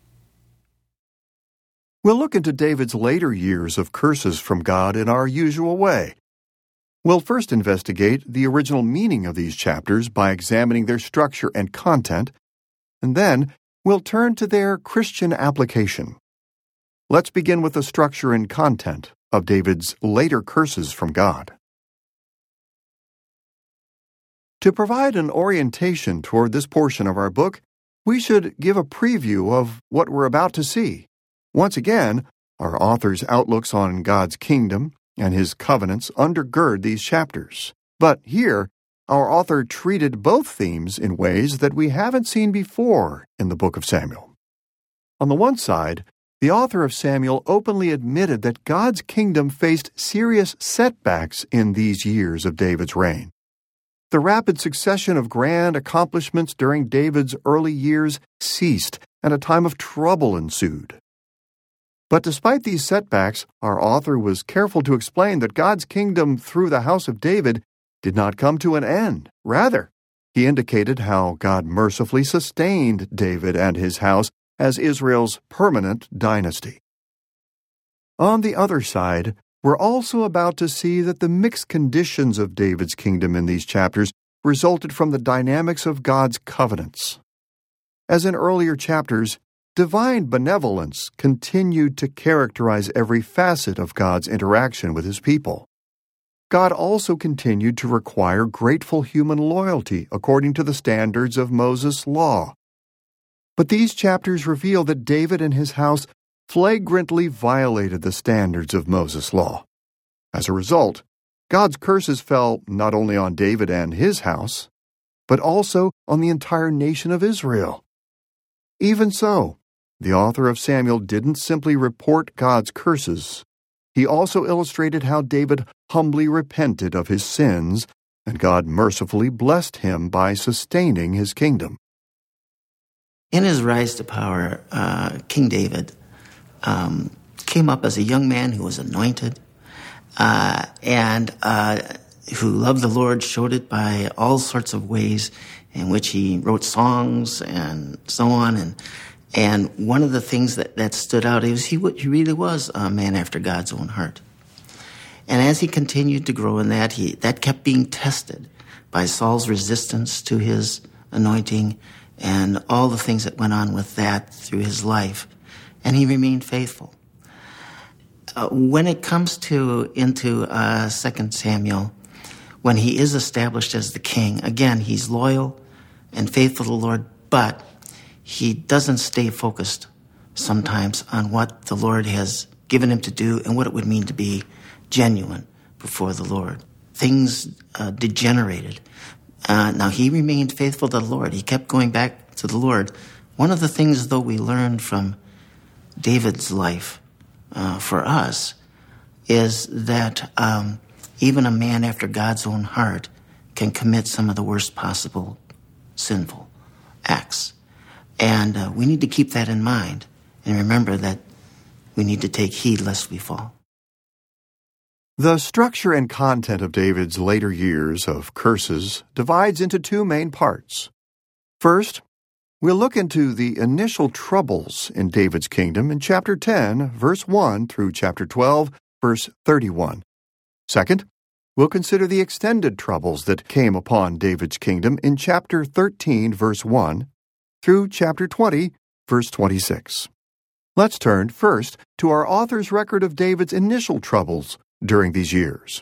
We'll look into David's later years of curses from God in our usual way. We'll first investigate the original meaning of these chapters by examining their structure and content, and then we'll turn to their Christian application. Let's begin with the structure and content of David's later curses from God. To provide an orientation toward this portion of our book, we should give a preview of what we're about to see. Once again, our author's outlooks on God's kingdom and his covenants undergird these chapters. But here, our author treated both themes in ways that we haven't seen before in the book of Samuel. On the one side, the author of Samuel openly admitted that God's kingdom faced serious setbacks in these years of David's reign. The rapid succession of grand accomplishments during David's early years ceased, and a time of trouble ensued. But despite these setbacks, our author was careful to explain that God's kingdom through the house of David did not come to an end. Rather, he indicated how God mercifully sustained David and his house as Israel's permanent dynasty. On the other side, we're also about to see that the mixed conditions of David's kingdom in these chapters resulted from the dynamics of God's covenants. As in earlier chapters, divine benevolence continued to characterize every facet of God's interaction with his people. God also continued to require grateful human loyalty according to the standards of Moses' law. But these chapters reveal that David and his house flagrantly violated the standards of Moses' law. As a result, God's curses fell not only on David and his house, but also on the entire nation of Israel. Even so, the author of Samuel didn't simply report God's curses. He also illustrated how David humbly repented of his sins, and God mercifully blessed him by sustaining his kingdom. In his rise to power, uh, King David um, came up as a young man who was anointed, uh, and uh, who loved the Lord showed it by all sorts of ways in which he wrote songs and so on. And and one of the things that, that stood out is he, he really was a man after God's own heart. And as he continued to grow in that, he that kept being tested by Saul's resistance to his anointing and all the things that went on with that through his life. And he remained faithful. Uh, when it comes to into uh, Second Samuel, when he is established as the king, again, he's loyal and faithful to the Lord, but he doesn't stay focused sometimes on what the Lord has given him to do and what it would mean to be genuine before the Lord. Things uh, degenerated. Uh, now, he remained faithful to the Lord. He kept going back to the Lord. One of the things, though, we learned from David's life uh, for us is that um, even a man after God's own heart can commit some of the worst possible sinful acts. And uh, we need to keep that in mind and remember that we need to take heed lest we fall. The structure and content of David's later years of curses divides into two main parts. First, we'll look into the initial troubles in David's kingdom in chapter ten, verse one through chapter twelve, verse thirty-one. Second, we'll consider the extended troubles that came upon David's kingdom in chapter thirteen, verse one, through chapter twenty, verse twenty-six. Let's turn first to our author's record of David's initial troubles during these years.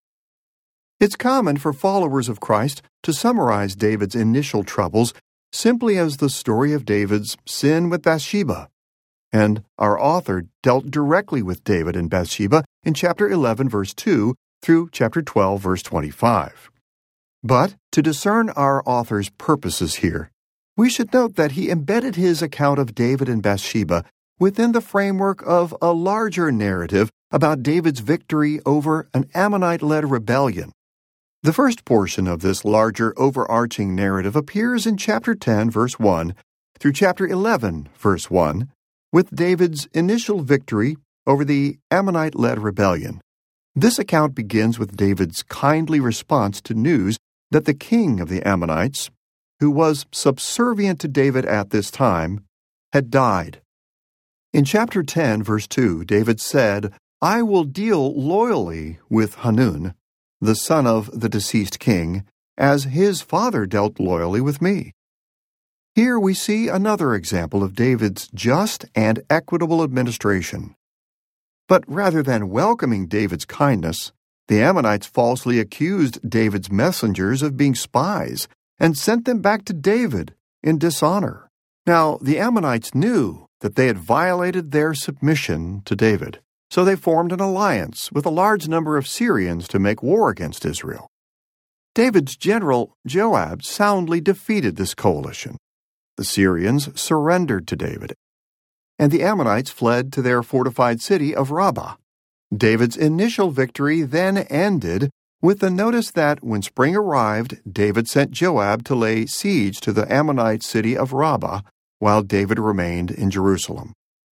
It's common for followers of Christ to summarize David's initial troubles simply as the story of David's sin with Bathsheba. And our author dealt directly with David and Bathsheba in chapter eleven, verse two, through chapter twelve, verse twenty-five. But to discern our author's purposes here, we should note that he embedded his account of David and Bathsheba within the framework of a larger narrative about David's victory over an Ammonite-led rebellion. The first portion of this larger overarching narrative appears in chapter ten, verse one, through chapter eleven, verse one, with David's initial victory over the Ammonite-led rebellion. This account begins with David's kindly response to news that the king of the Ammonites, who was subservient to David at this time, had died. In chapter ten, verse two, David said, "I will deal loyally with Hanun, the son of the deceased king, as his father dealt loyally with me." Here we see another example of David's just and equitable administration. But rather than welcoming David's kindness, the Ammonites falsely accused David's messengers of being spies and sent them back to David in dishonor. Now, the Ammonites knew that they had violated their submission to David, so they formed an alliance with a large number of Syrians to make war against Israel. David's general, Joab, soundly defeated this coalition. The Syrians surrendered to David, and the Ammonites fled to their fortified city of Rabbah. David's initial victory then ended with the notice that when spring arrived, David sent Joab to lay siege to the Ammonite city of Rabbah, while David remained in Jerusalem.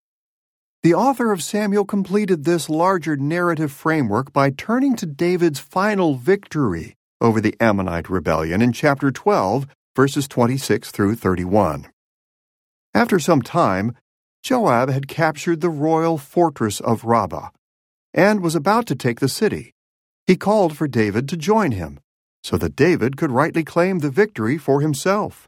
The author of Samuel completed this larger narrative framework by turning to David's final victory over the Ammonite rebellion in chapter twelve, verses twenty-six through thirty-one. After some time, Joab had captured the royal fortress of Rabbah and was about to take the city. He called for David to join him, so that David could rightly claim the victory for himself.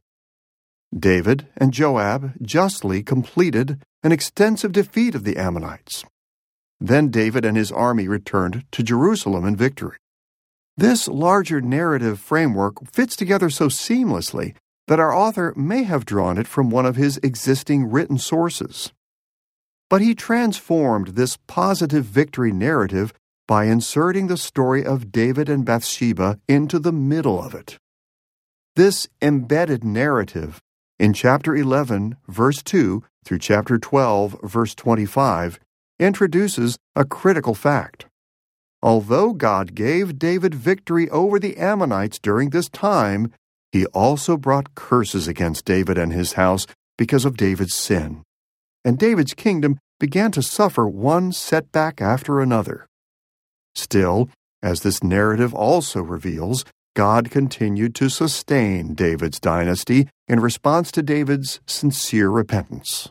David and Joab justly completed an extensive defeat of the Ammonites. Then David and his army returned to Jerusalem in victory. This larger narrative framework fits together so seamlessly that our author may have drawn it from one of his existing written sources. But he transformed this positive victory narrative by inserting the story of David and Bathsheba into the middle of it. This embedded narrative in chapter eleven, verse two, through chapter twelve, verse twenty-five, introduces a critical fact. Although God gave David victory over the Ammonites during this time, he also brought curses against David and his house because of David's sin. And David's kingdom began to suffer one setback after another. Still, As this narrative also reveals, God continued to sustain David's dynasty in response to David's sincere repentance.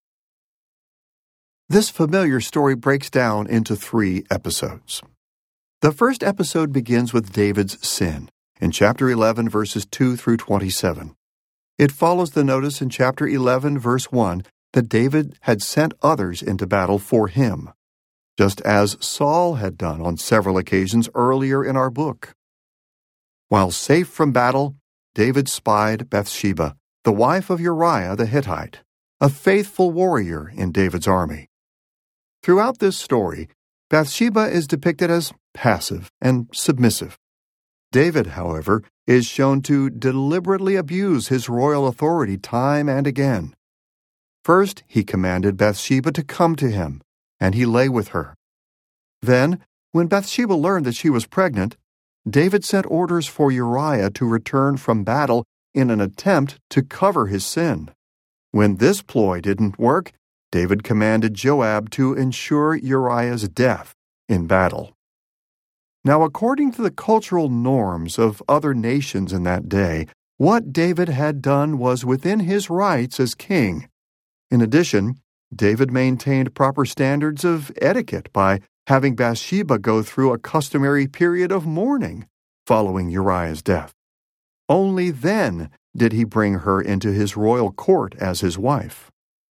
This familiar story breaks down into three episodes. The first episode begins with David's sin, in chapter eleven, verses two through twenty-seven. It follows the notice in chapter eleven, verse one, that David had sent others into battle for him, just as Saul had done on several occasions earlier in our book. While safe from battle, David spied Bathsheba, the wife of Uriah the Hittite, a faithful warrior in David's army. Throughout this story, Bathsheba is depicted as passive and submissive. David, however, is shown to deliberately abuse his royal authority time and again. First, he commanded Bathsheba to come to him, and he lay with her. Then, when Bathsheba learned that she was pregnant, David sent orders for Uriah to return from battle in an attempt to cover his sin. When this ploy didn't work, David commanded Joab to ensure Uriah's death in battle. Now, according to the cultural norms of other nations in that day, what David had done was within his rights as king. In addition, David maintained proper standards of etiquette by having Bathsheba go through a customary period of mourning following Uriah's death. Only then did he bring her into his royal court as his wife.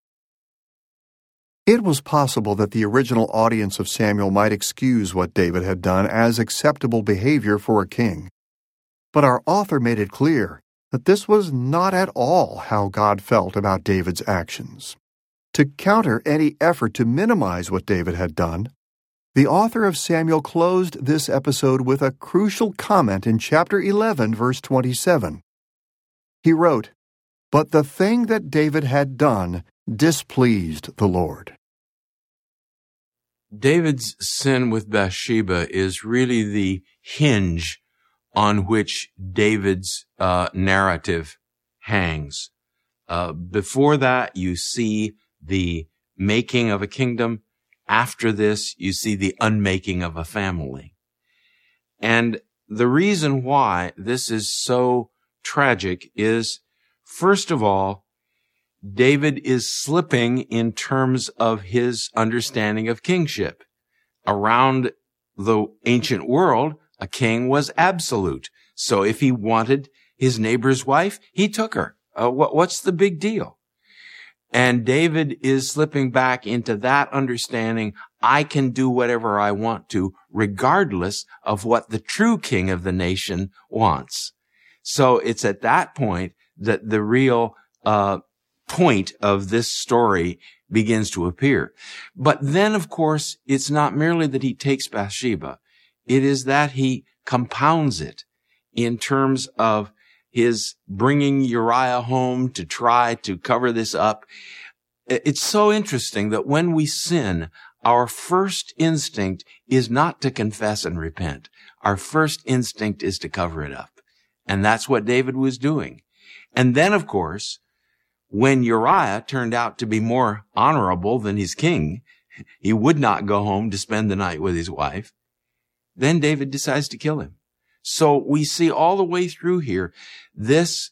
It was possible that the original audience of Samuel might excuse what David had done as acceptable behavior for a king. But our author made it clear that this was not at all how God felt about David's actions. To counter any effort to minimize what David had done, the author of Samuel closed this episode with a crucial comment in chapter eleven, verse twenty-seven. He wrote, "But the thing that David had done displeased the Lord." David's sin with Bathsheba is really the hinge on which David's uh, narrative hangs. Uh, before that, you see the making of a kingdom. After this, you see the unmaking of a family. And the reason why this is so tragic is, first of all, David is slipping in terms of his understanding of kingship. Around the ancient world, a king was absolute. So if he wanted his neighbor's wife, he took her. Uh, what, what's the big deal? And David is slipping back into that understanding. I can do whatever I want to, regardless of what the true king of the nation wants. So it's at that point that the real uh point of this story begins to appear. But then, of course, it's not merely that he takes Bathsheba. It is that he compounds it in terms of his bringing Uriah home to try to cover this up. It's so interesting that when we sin, our first instinct is not to confess and repent. Our first instinct is to cover it up. And that's what David was doing. And then, of course, when Uriah turned out to be more honorable than his king, he would not go home to spend the night with his wife. Then David decides to kill him. So we see all the way through here this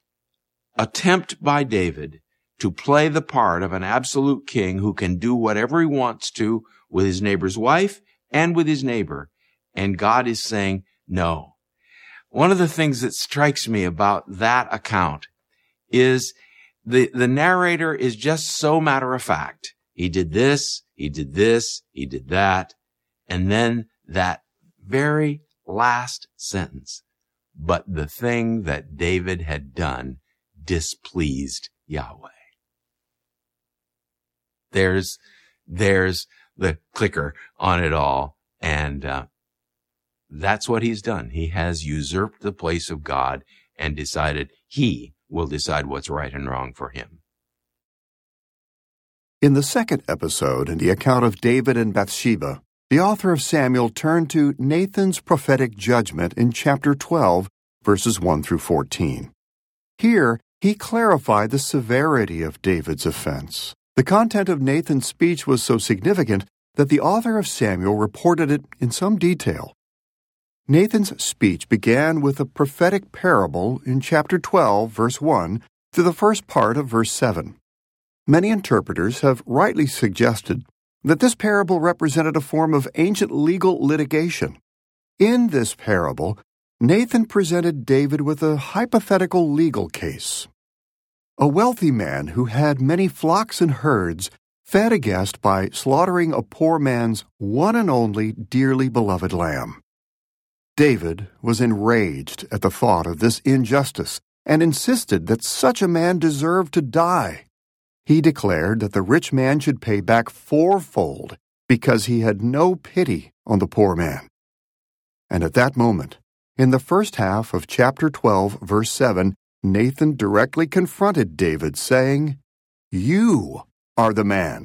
attempt by David to play the part of an absolute king who can do whatever he wants to with his neighbor's wife and with his neighbor. And God is saying, no. One of the things that strikes me about that account is the, the narrator is just so matter of fact. He did this, he did this, he did that. And then that very last sentence, but the thing that David had done displeased Yahweh. There's, there's the clicker on it all. And, uh, that's what he's done. He has usurped the place of God and decided he will decide what's right and wrong for him. In the second episode, in the account of David and Bathsheba, the author of Samuel turned to Nathan's prophetic judgment in chapter twelve, verses one through fourteen. Here, he clarified the severity of David's offense. The content of Nathan's speech was so significant that the author of Samuel reported it in some detail. Nathan's speech began with a prophetic parable in chapter twelve, verse one, to the first part of verse seven. Many interpreters have rightly suggested that this parable represented a form of ancient legal litigation. In this parable, Nathan presented David with a hypothetical legal case. A wealthy man who had many flocks and herds fed a guest by slaughtering a poor man's one and only dearly beloved lamb. David was enraged at the thought of this injustice and insisted that such a man deserved to die. He declared that the rich man should pay back fourfold because he had no pity on the poor man. And at that moment, in the first half of chapter twelve, verse seven, Nathan directly confronted David, saying, "You are the man."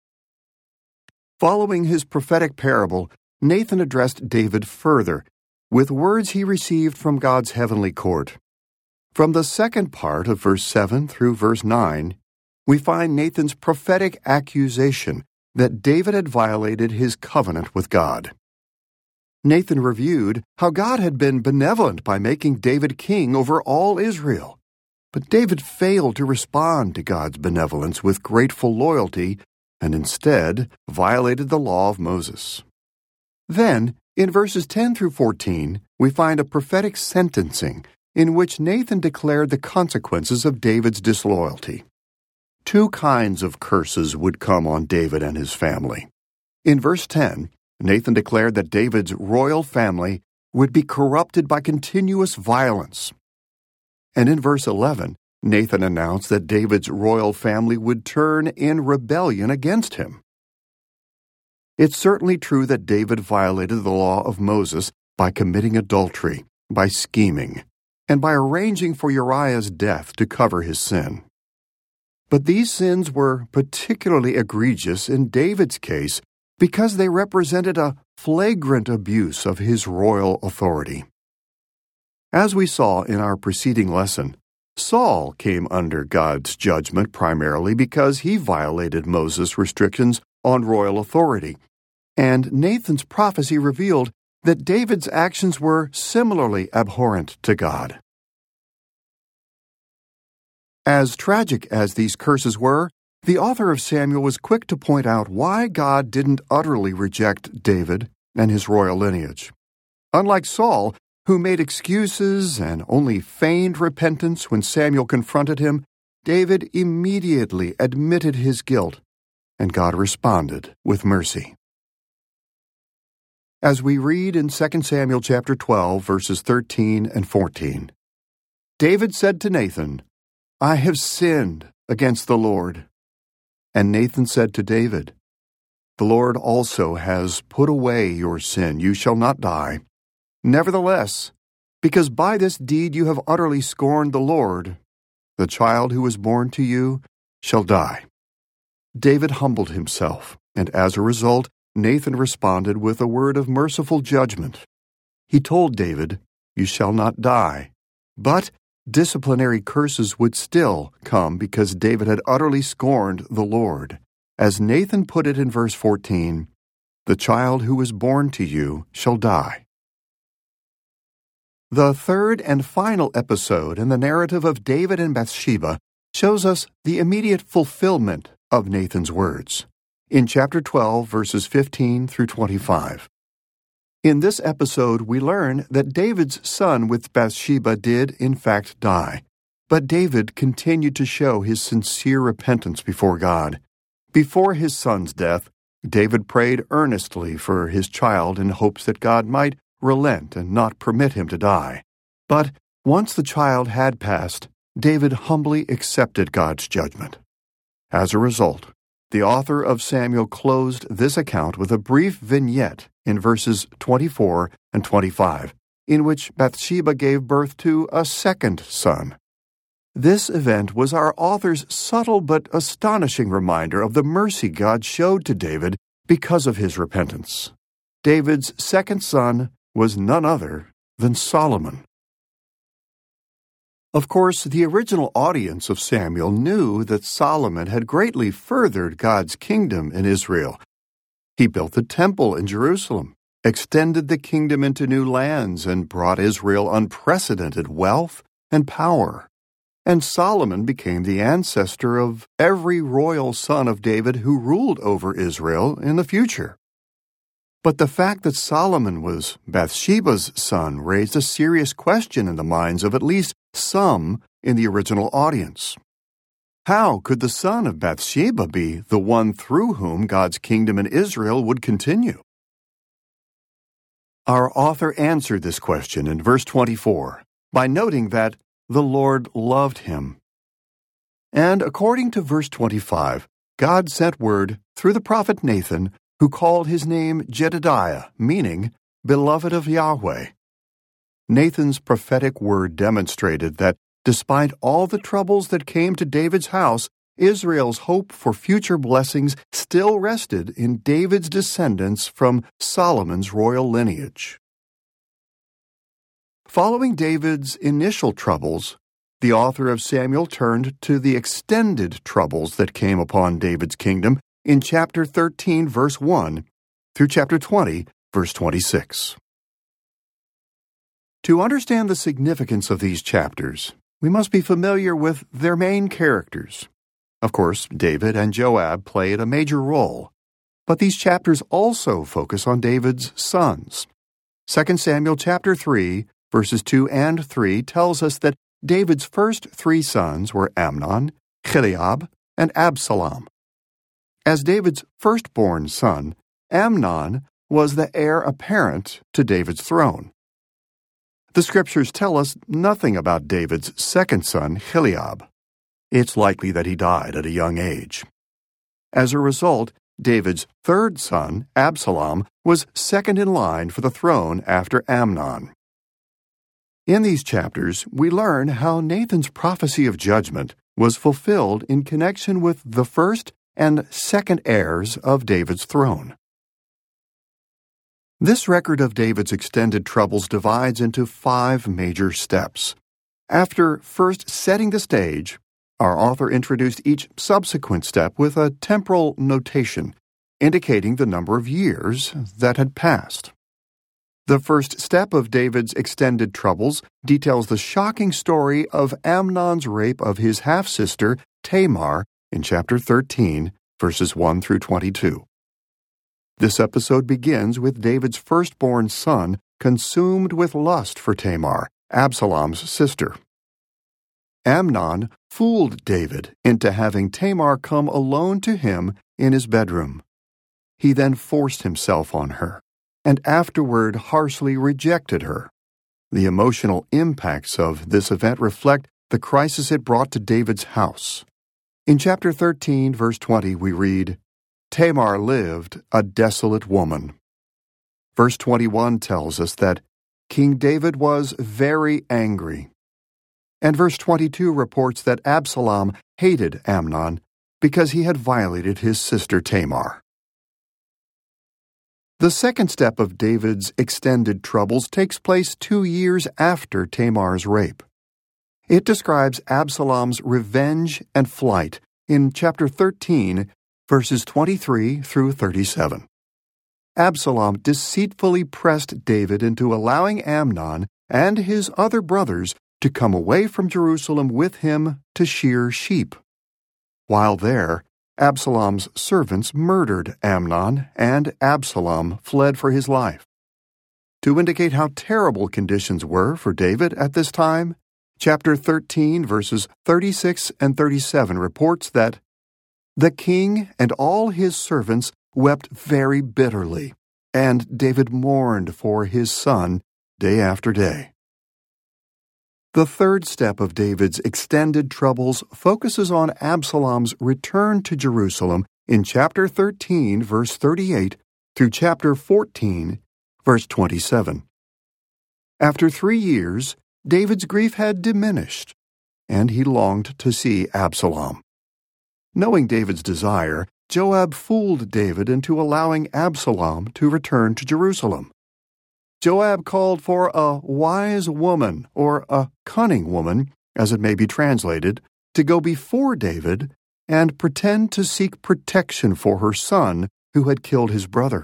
Following his prophetic parable, Nathan addressed David further with words he received from God's heavenly court. From the second part of verse seven through verse nine, we find Nathan's prophetic accusation that David had violated his covenant with God. Nathan reviewed how God had been benevolent by making David king over all Israel. But David failed to respond to God's benevolence with grateful loyalty and instead violated the law of Moses. Then, in verses ten through fourteen, we find a prophetic sentencing in which Nathan declared the consequences of David's disloyalty. Two kinds of curses would come on David and his family. In verse ten, Nathan declared that David's royal family would be corrupted by continuous violence. And in verse eleven, Nathan announced that David's royal family would turn in rebellion against him. It's certainly true that David violated the law of Moses by committing adultery, by scheming, and by arranging for Uriah's death to cover his sin. But these sins were particularly egregious in David's case because they represented a flagrant abuse of his royal authority. As we saw in our preceding lesson, Saul came under God's judgment primarily because he violated Moses' restrictions on royal authority, and Nathan's prophecy revealed that David's actions were similarly abhorrent to God. As tragic as these curses were, the author of Samuel was quick to point out why God didn't utterly reject David and his royal lineage. Unlike Saul, who made excuses and only feigned repentance when Samuel confronted him, David immediately admitted his guilt, and God responded with mercy. As we read in Second Samuel chapter twelve, verses thirteen and fourteen, David said to Nathan, "I have sinned against the Lord." And Nathan said to David, "The Lord also has put away your sin. You shall not die. Nevertheless, because by this deed you have utterly scorned the Lord, the child who is born to you shall die." David humbled himself, and as a result, Nathan responded with a word of merciful judgment. He told David, "You shall not die." But disciplinary curses would still come because David had utterly scorned the Lord. As Nathan put it in verse fourteen, "The child who is born to you shall die." The third and final episode in the narrative of David and Bathsheba shows us the immediate fulfillment of Nathan's words. In chapter twelve, verses fifteen through twenty-five. In this episode, we learn that David's son with Bathsheba did, in fact, die. But David continued to show his sincere repentance before God. Before his son's death, David prayed earnestly for his child in hopes that God might relent and not permit him to die. But once the child had passed, David humbly accepted God's judgment. As a result, the author of Samuel closed this account with a brief vignette in verses twenty-four and twenty-five, in which Bathsheba gave birth to a second son. This event was our author's subtle but astonishing reminder of the mercy God showed to David because of his repentance. David's second son was none other than Solomon. Of course, the original audience of Samuel knew that Solomon had greatly furthered God's kingdom in Israel. He built the temple in Jerusalem, extended the kingdom into new lands, and brought Israel unprecedented wealth and power. And Solomon became the ancestor of every royal son of David who ruled over Israel in the future. But the fact that Solomon was Bathsheba's son raised a serious question in the minds of at least some in the original audience. How could the son of Bathsheba be the one through whom God's kingdom in Israel would continue? Our author answered this question in verse twenty-four by noting that the Lord loved him. And according to verse twenty-five, God sent word through the prophet Nathan, who called his name Jedediah, meaning beloved of Yahweh. Nathan's prophetic word demonstrated that despite all the troubles that came to David's house, Israel's hope for future blessings still rested in David's descendants from Solomon's royal lineage. Following David's initial troubles, the author of Samuel turned to the extended troubles that came upon David's kingdom in chapter thirteen, verse one, through chapter twenty, verse twenty-six. To understand the significance of these chapters, we must be familiar with their main characters. Of course, David and Joab played a major role, but these chapters also focus on David's sons. Second Samuel chapter three, verses two and three tells us that David's first three sons were Amnon, Chileab, and Absalom. As David's firstborn son, Amnon was the heir apparent to David's throne. The scriptures tell us nothing about David's second son, Chileab. It's likely that he died at a young age. As a result, David's third son, Absalom, was second in line for the throne after Amnon. In these chapters, we learn how Nathan's prophecy of judgment was fulfilled in connection with the first and second heirs of David's throne. This record of David's extended troubles divides into five major steps. After first setting the stage, our author introduced each subsequent step with a temporal notation, indicating the number of years that had passed. The first step of David's extended troubles details the shocking story of Amnon's rape of his half-sister, Tamar, in chapter thirteen, verses one through twenty-two. This episode begins with David's firstborn son consumed with lust for Tamar, Absalom's sister. Amnon fooled David into having Tamar come alone to him in his bedroom. He then forced himself on her, and afterward harshly rejected her. The emotional impacts of this event reflect the crisis it brought to David's house. In chapter thirteen, verse twenty, we read, Tamar lived a desolate woman. Verse twenty-one tells us that King David was very angry. And verse twenty-two reports that Absalom hated Amnon because he had violated his sister Tamar. The second step of David's extended troubles takes place two years after Tamar's rape. It describes Absalom's revenge and flight in chapter thirteen, verses twenty-three through thirty-seven. Absalom deceitfully pressed David into allowing Amnon and his other brothers to come away from Jerusalem with him to shear sheep. While there, Absalom's servants murdered Amnon, and Absalom fled for his life. To indicate how terrible conditions were for David at this time, chapter thirteen, verses thirty-six and thirty-seven reports that the king and all his servants wept very bitterly, and David mourned for his son day after day. The third step of David's extended troubles focuses on Absalom's return to Jerusalem in chapter thirteen, verse thirty-eight, through chapter fourteen, verse twenty-seven. After three years, David's grief had diminished, and he longed to see Absalom. Knowing David's desire, Joab fooled David into allowing Absalom to return to Jerusalem. Joab called for a wise woman, or a cunning woman, as it may be translated, to go before David and pretend to seek protection for her son who had killed his brother.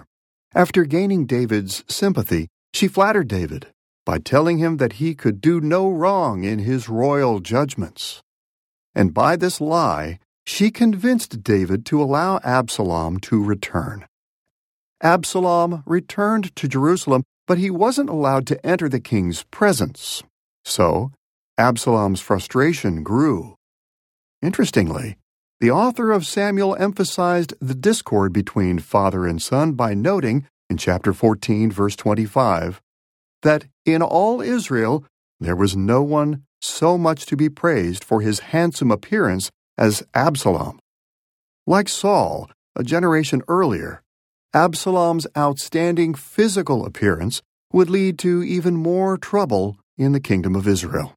After gaining David's sympathy, she flattered David by telling him that he could do no wrong in his royal judgments. And by this lie, she convinced David to allow Absalom to return. Absalom returned to Jerusalem, but he wasn't allowed to enter the king's presence. So, Absalom's frustration grew. Interestingly, the author of Samuel emphasized the discord between father and son by noting, in chapter fourteen, verse twenty-five, that in all Israel there was no one so much to be praised for his handsome appearance as Absalom. Like Saul, a generation earlier, Absalom's outstanding physical appearance would lead to even more trouble in the kingdom of Israel.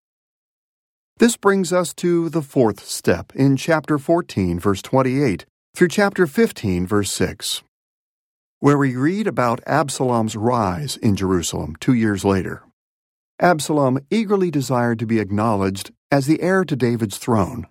This brings us to the fourth step in chapter fourteen, verse twenty-eight, through chapter fifteen, verse six, where we read about Absalom's rise in Jerusalem two years later. Absalom eagerly desired to be acknowledged as the heir to David's throne.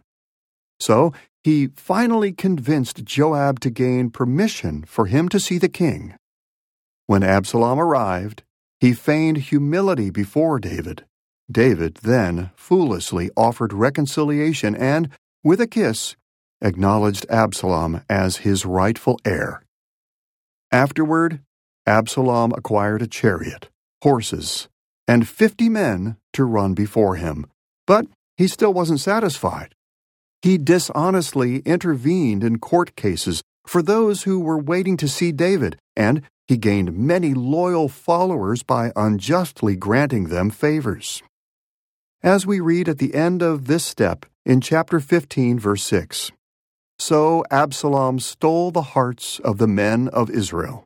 So he finally convinced Joab to gain permission for him to see the king. When Absalom arrived, he feigned humility before David. David then foolishly offered reconciliation and, with a kiss, acknowledged Absalom as his rightful heir. Afterward, Absalom acquired a chariot, horses, and fifty men to run before him. But he still wasn't satisfied. He dishonestly intervened in court cases for those who were waiting to see David, and he gained many loyal followers by unjustly granting them favors. As we read at the end of this step in chapter fifteen, verse six, so Absalom stole the hearts of the men of Israel.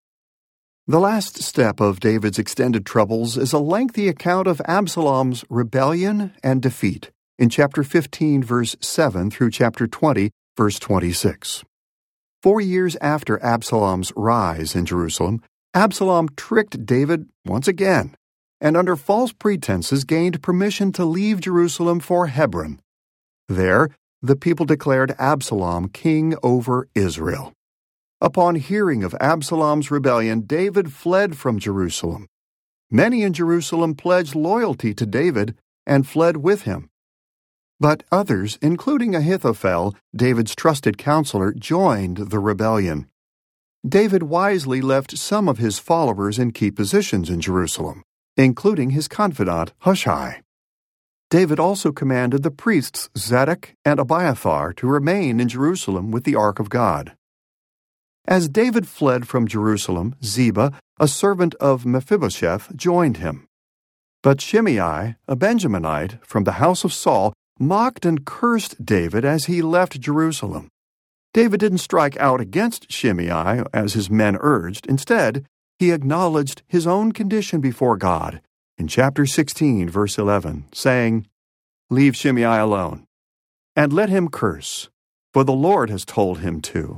The last step of David's extended troubles is a lengthy account of Absalom's rebellion and defeat in chapter fifteen, verse seven through chapter twenty, verse twenty-six. Four years after Absalom's rise in Jerusalem, Absalom tricked David once again, and under false pretenses gained permission to leave Jerusalem for Hebron. There, the people declared Absalom king over Israel. Upon hearing of Absalom's rebellion, David fled from Jerusalem. Many in Jerusalem pledged loyalty to David and fled with him. But others, including Ahithophel, David's trusted counselor, joined the rebellion. David wisely left some of his followers in key positions in Jerusalem, including his confidant Hushai. David also commanded the priests Zadok and Abiathar to remain in Jerusalem with the Ark of God. As David fled from Jerusalem, Ziba, a servant of Mephibosheth, joined him. But Shimei, a Benjaminite from the house of Saul, mocked and cursed David as he left Jerusalem. David didn't strike out against Shimei as his men urged. Instead, he acknowledged his own condition before God in chapter sixteen, verse eleven, saying, "Leave Shimei alone, and let him curse, for the Lord has told him to."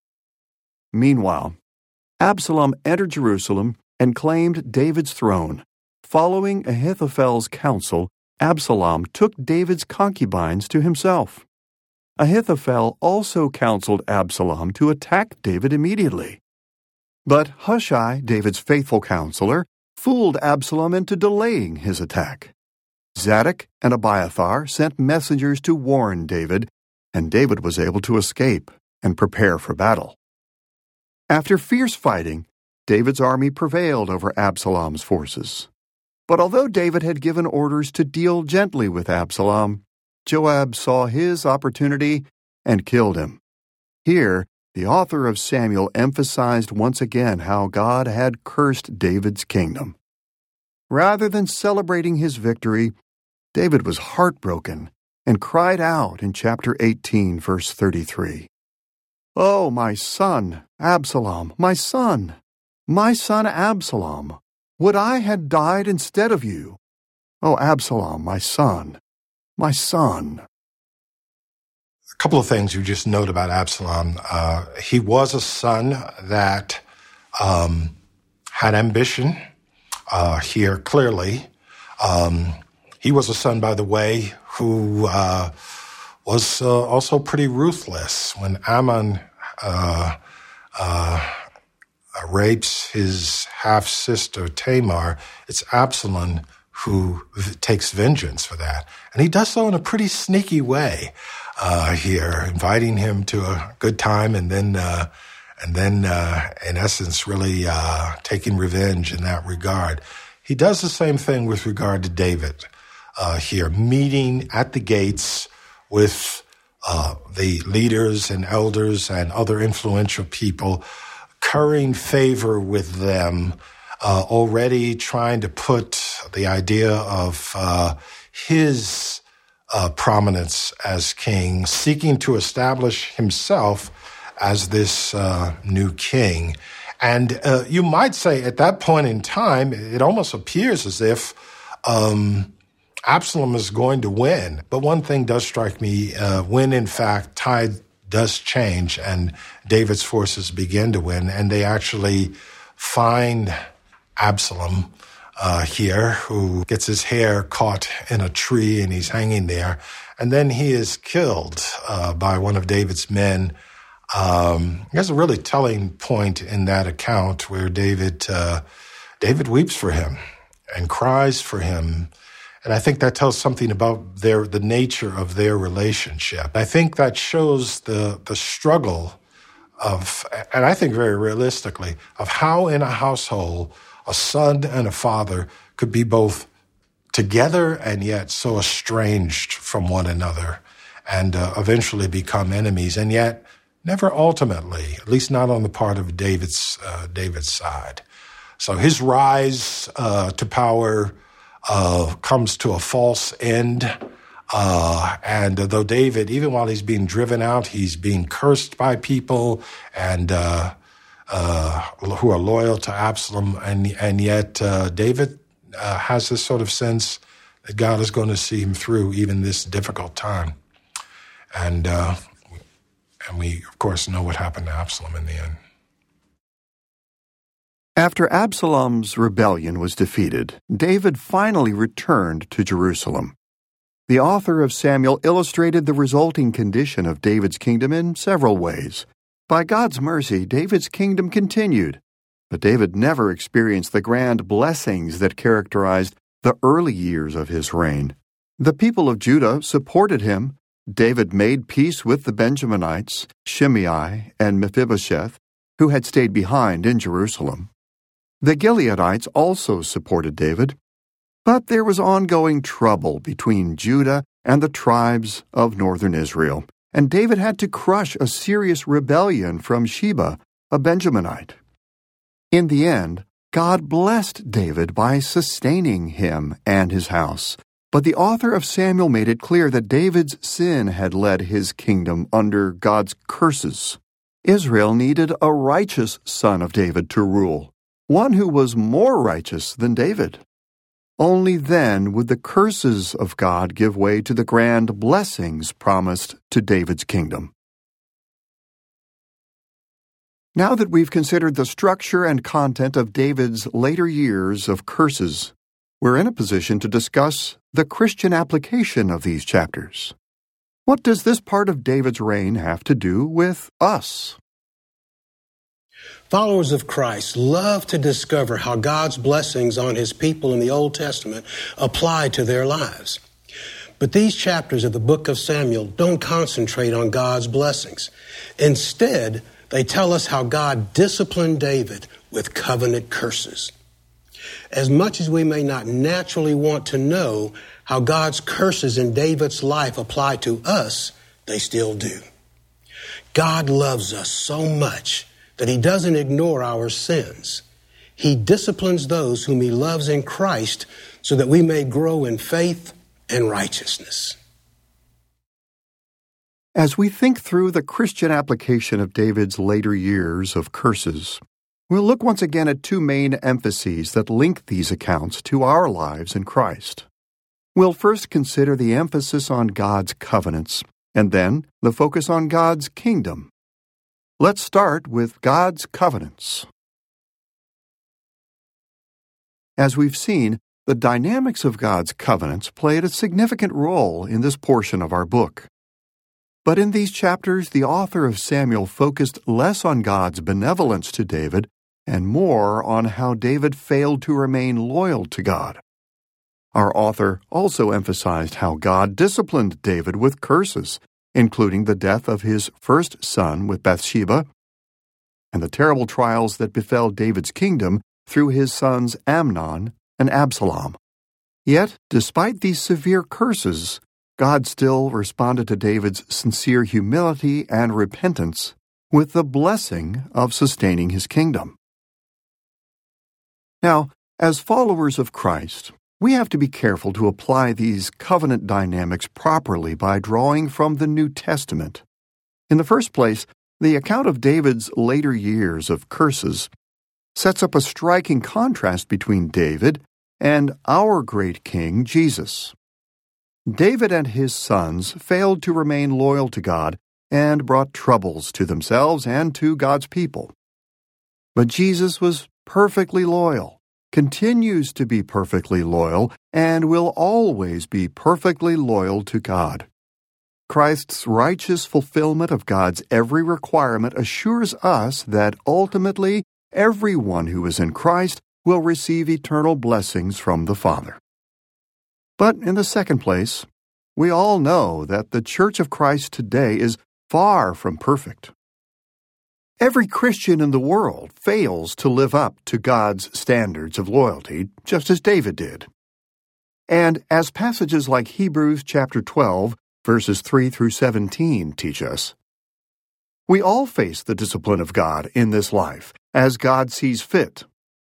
Meanwhile, Absalom entered Jerusalem and claimed David's throne. Following Ahithophel's counsel, Absalom took David's concubines to himself. Ahithophel also counseled Absalom to attack David immediately. But Hushai, David's faithful counselor, fooled Absalom into delaying his attack. Zadok and Abiathar sent messengers to warn David, and David was able to escape and prepare for battle. After fierce fighting, David's army prevailed over Absalom's forces. But although David had given orders to deal gently with Absalom, Joab saw his opportunity and killed him. Here, the author of Samuel emphasized once again how God had cursed David's kingdom. Rather than celebrating his victory, David was heartbroken and cried out in chapter eighteen, verse thirty-three. "Oh, my son, Absalom, my son, my son Absalom, would I had died instead of you. Oh, Absalom, my son, my son." A couple of things you just note about Absalom. Uh, he was a son that um, had ambition uh, here, clearly. Um, he was a son, by the way, who uh, was uh, also pretty ruthless. When Ammon uh, uh, uh, rapes his half-sister Tamar, it's Absalom who v- takes vengeance for that. And he does so in a pretty sneaky way uh, here, inviting him to a good time and then, uh, and then uh, in essence, really uh, taking revenge in that regard. He does the same thing with regard to David uh, here, meeting at the gates with uh, the leaders and elders and other influential people, currying favor with them, uh, already trying to put the idea of uh, his uh, prominence as king, seeking to establish himself as this uh, new king. And uh, you might say at that point in time, it almost appears as if um, Absalom is going to win. But one thing does strike me, uh, when in fact tide does change and David's forces begin to win, and they actually find Absalom uh, here, who gets his hair caught in a tree and he's hanging there. And then he is killed uh, by one of David's men. Um, there's a really telling point in that account where David, uh, David weeps for him and cries for him. And I think that tells something about their, the nature of their relationship. I think that shows the, the struggle of, and I think very realistically, of how in a household a son and a father could be both together and yet so estranged from one another and uh, eventually become enemies, and yet never ultimately, at least not on the part of David's uh, David's side. So his rise uh, to power uh, comes to a false end. Uh, and uh, though David, even while he's being driven out, he's being cursed by people and uh, uh, who are loyal to Absalom. And, and yet uh, David uh, has this sort of sense that God is going to see him through even this difficult time. And uh, And we, of course, know what happened to Absalom in the end. After Absalom's rebellion was defeated, David finally returned to Jerusalem. The author of Samuel illustrated the resulting condition of David's kingdom in several ways. By God's mercy, David's kingdom continued, but David never experienced the grand blessings that characterized the early years of his reign. The people of Judah supported him. David made peace with the Benjaminites, Shimei and Mephibosheth, who had stayed behind in Jerusalem. The Gileadites also supported David, but there was ongoing trouble between Judah and the tribes of northern Israel, and David had to crush a serious rebellion from Sheba, a Benjaminite. In the end, God blessed David by sustaining him and his house. But the author of Samuel made it clear that David's sin had led his kingdom under God's curses. Israel needed a righteous son of David to rule, one who was more righteous than David. Only then would the curses of God give way to the grand blessings promised to David's kingdom. Now that we've considered the structure and content of David's later years of curses, we're in a position to discuss the Christian application of these chapters. What does this part of David's reign have to do with us? Followers of Christ love to discover how God's blessings on his people in the Old Testament apply to their lives. But these chapters of the book of Samuel don't concentrate on God's blessings. Instead, they tell us how God disciplined David with covenant curses. As much as we may not naturally want to know how God's curses in David's life apply to us, they still do. God loves us so much that he doesn't ignore our sins. He disciplines those whom he loves in Christ so that we may grow in faith and righteousness. As we think through the Christian application of David's later years of curses, we'll look once again at two main emphases that link these accounts to our lives in Christ. We'll first consider the emphasis on God's covenants, and then the focus on God's kingdom. Let's start with God's covenants. As we've seen, the dynamics of God's covenants played a significant role in this portion of our book. But in these chapters, the author of Samuel focused less on God's benevolence to David and more on how David failed to remain loyal to God. Our author also emphasized how God disciplined David with curses, including the death of his first son with Bathsheba, and the terrible trials that befell David's kingdom through his sons Amnon and Absalom. Yet, despite these severe curses, God still responded to David's sincere humility and repentance with the blessing of sustaining his kingdom. Now, as followers of Christ, we have to be careful to apply these covenant dynamics properly by drawing from the New Testament. In the first place, the account of David's later years of curses sets up a striking contrast between David and our great King, Jesus. David and his sons failed to remain loyal to God and brought troubles to themselves and to God's people. But Jesus was perfectly loyal, continues to be perfectly loyal, and will always be perfectly loyal to God. Christ's righteous fulfillment of God's every requirement assures us that ultimately everyone who is in Christ will receive eternal blessings from the Father. But in the second place, we all know that the Church of Christ today is far from perfect. Every Christian in the world fails to live up to God's standards of loyalty, just as David did. And as passages like Hebrews chapter twelve, verses three through seventeen teach us, we all face the discipline of God in this life, as God sees fit.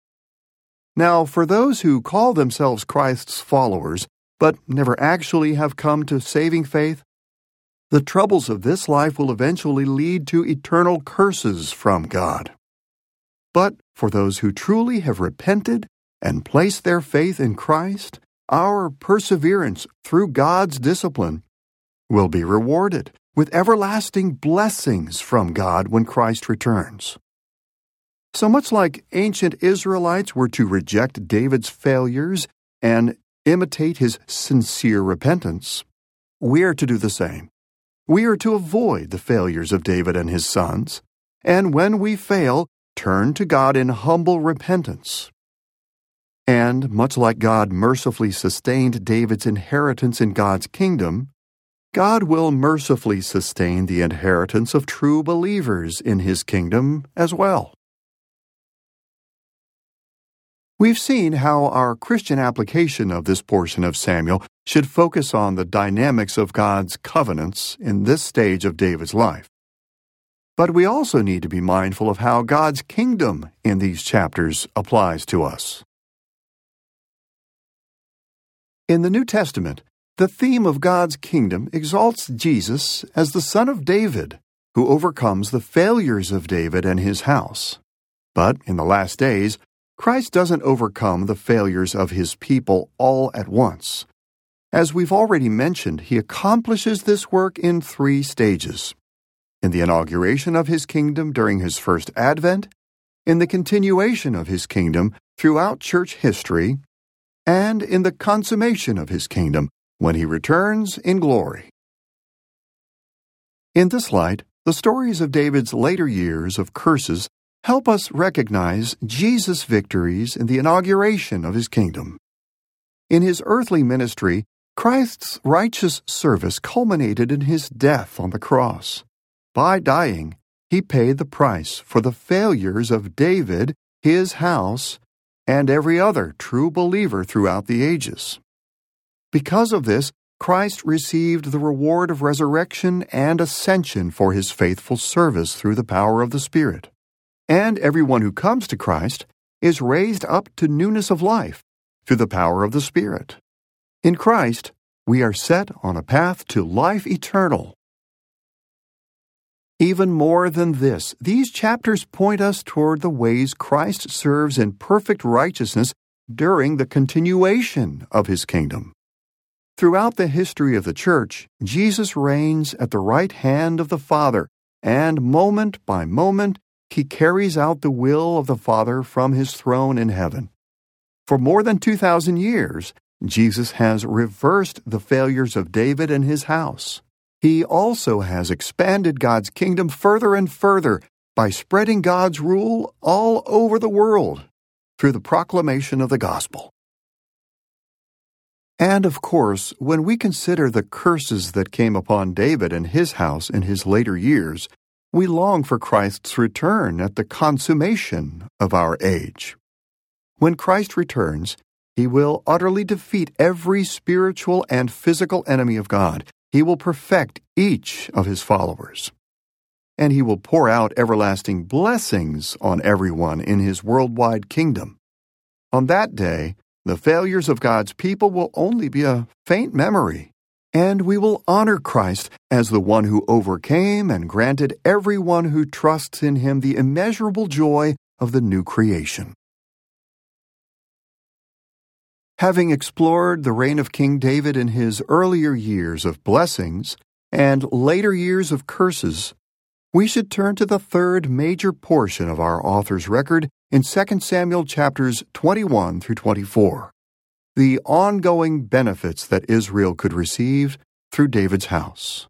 Now, for those who call themselves Christ's followers, but never actually have come to saving faith, the troubles of this life will eventually lead to eternal curses from God. But for those who truly have repented and placed their faith in Christ, our perseverance through God's discipline will be rewarded with everlasting blessings from God when Christ returns. So much like ancient Israelites were to reject David's failures and imitate his sincere repentance, we are to do the same. We are to avoid the failures of David and his sons, and when we fail, turn to God in humble repentance. And much like God mercifully sustained David's inheritance in God's kingdom, God will mercifully sustain the inheritance of true believers in His kingdom as well. We've seen how our Christian application of this portion of Samuel should focus on the dynamics of God's covenants in this stage of David's life. But we also need to be mindful of how God's kingdom in these chapters applies to us. In the New Testament, the theme of God's kingdom exalts Jesus as the Son of David, who overcomes the failures of David and his house. But in the last days, Christ doesn't overcome the failures of His people all at once. As we've already mentioned, He accomplishes this work in three stages: in the inauguration of His kingdom during His first advent, in the continuation of His kingdom throughout church history, and in the consummation of His kingdom when He returns in glory. In this light, the stories of David's later years of curses help us recognize Jesus' victories in the inauguration of His kingdom. In His earthly ministry, Christ's righteous service culminated in His death on the cross. By dying, He paid the price for the failures of David, his house, and every other true believer throughout the ages. Because of this, Christ received the reward of resurrection and ascension for His faithful service through the power of the Spirit. And everyone who comes to Christ is raised up to newness of life through the power of the Spirit. In Christ, we are set on a path to life eternal. Even more than this, these chapters point us toward the ways Christ serves in perfect righteousness during the continuation of His kingdom. Throughout the history of the Church, Jesus reigns at the right hand of the Father, and moment by moment, He carries out the will of the Father from His throne in heaven. For more than two thousand years, Jesus has reversed the failures of David and his house. He also has expanded God's kingdom further and further by spreading God's rule all over the world through the proclamation of the gospel. And of course, when we consider the curses that came upon David and his house in his later years, we long for Christ's return at the consummation of our age. When Christ returns, he will utterly defeat every spiritual and physical enemy of God. He will perfect each of his followers. And he will pour out everlasting blessings on everyone in his worldwide kingdom. On that day, the failures of God's people will only be a faint memory, and we will honor Christ as the one who overcame and granted everyone who trusts in him the immeasurable joy of the new creation. Having explored the reign of King David in his earlier years of blessings and later years of curses, we should turn to the third major portion of our author's record in Second Samuel chapters twenty-one through twenty-four, the ongoing benefits that Israel could receive through David's house.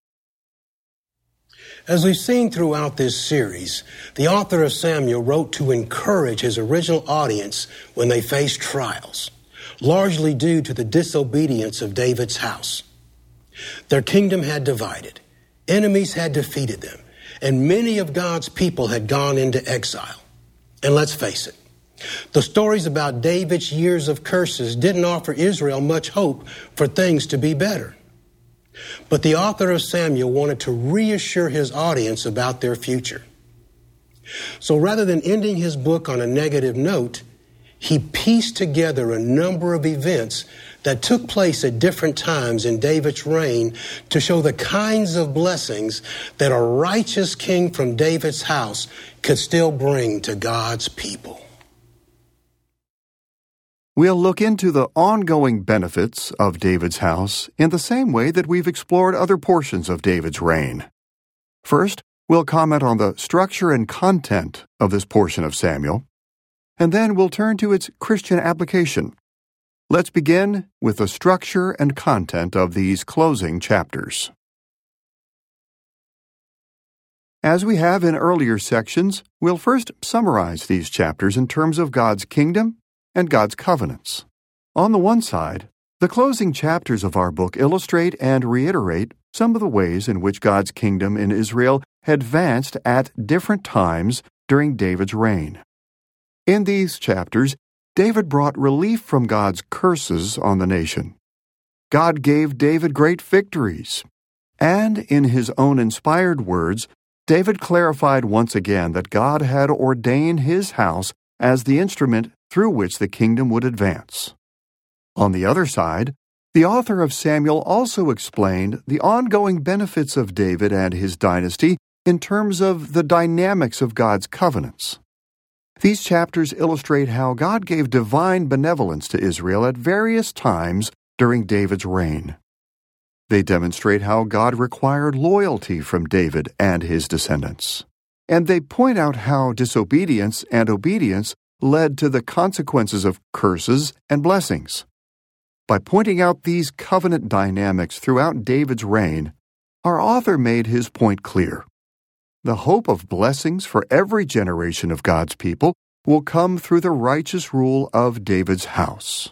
As we've seen throughout this series, the author of Samuel wrote to encourage his original audience when they faced trials, largely due to the disobedience of David's house. Their kingdom had divided, enemies had defeated them, and many of God's people had gone into exile. And let's face it, the stories about David's years of curses didn't offer Israel much hope for things to be better. But the author of Samuel wanted to reassure his audience about their future. So rather than ending his book on a negative note, he pieced together a number of events that took place at different times in David's reign to show the kinds of blessings that a righteous king from David's house could still bring to God's people. We'll look into the ongoing benefits of David's house in the same way that we've explored other portions of David's reign. First, we'll comment on the structure and content of this portion of Samuel, and then we'll turn to its Christian application. Let's begin with the structure and content of these closing chapters. As we have in earlier sections, we'll first summarize these chapters in terms of God's kingdom and God's covenants. On the one side, the closing chapters of our book illustrate and reiterate some of the ways in which God's kingdom in Israel advanced at different times during David's reign. In these chapters, David brought relief from God's curses on the nation. God gave David great victories. And in his own inspired words, David clarified once again that God had ordained his house as the instrument through which the kingdom would advance. On the other side, the author of Samuel also explained the ongoing benefits of David and his dynasty in terms of the dynamics of God's covenants. These chapters illustrate how God gave divine benevolence to Israel at various times during David's reign. They demonstrate how God required loyalty from David and his descendants. And they point out how disobedience and obedience led to the consequences of curses and blessings. By pointing out these covenant dynamics throughout David's reign, our author made his point clear. The hope of blessings for every generation of God's people will come through the righteous rule of David's house.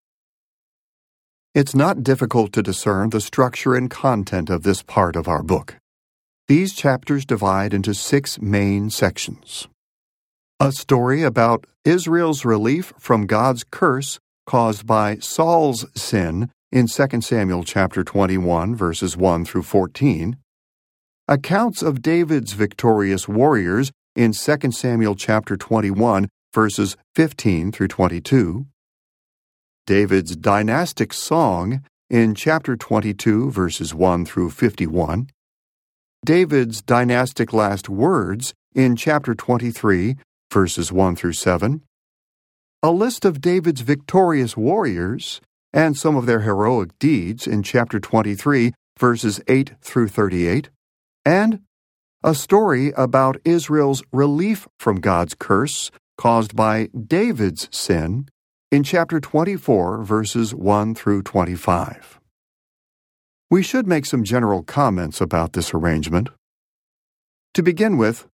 It's not difficult to discern the structure and content of this part of our book. These chapters divide into six main sections. A story about Israel's relief from God's curse caused by Saul's sin in Second Samuel chapter twenty-one, verses one through fourteen. Accounts of David's victorious warriors in Second Samuel chapter twenty-one, verses fifteen through twenty-two. David's dynastic song in chapter twenty-two, verses one through fifty-one. David's dynastic last words in chapter twenty-three, verses one through seven. A list of David's victorious warriors and some of their heroic deeds in chapter twenty-three, verses eight through thirty-eight. And a story about Israel's relief from God's curse caused by David's sin in chapter twenty-four, verses one through twenty-five. We should make some general comments about this arrangement. To begin with,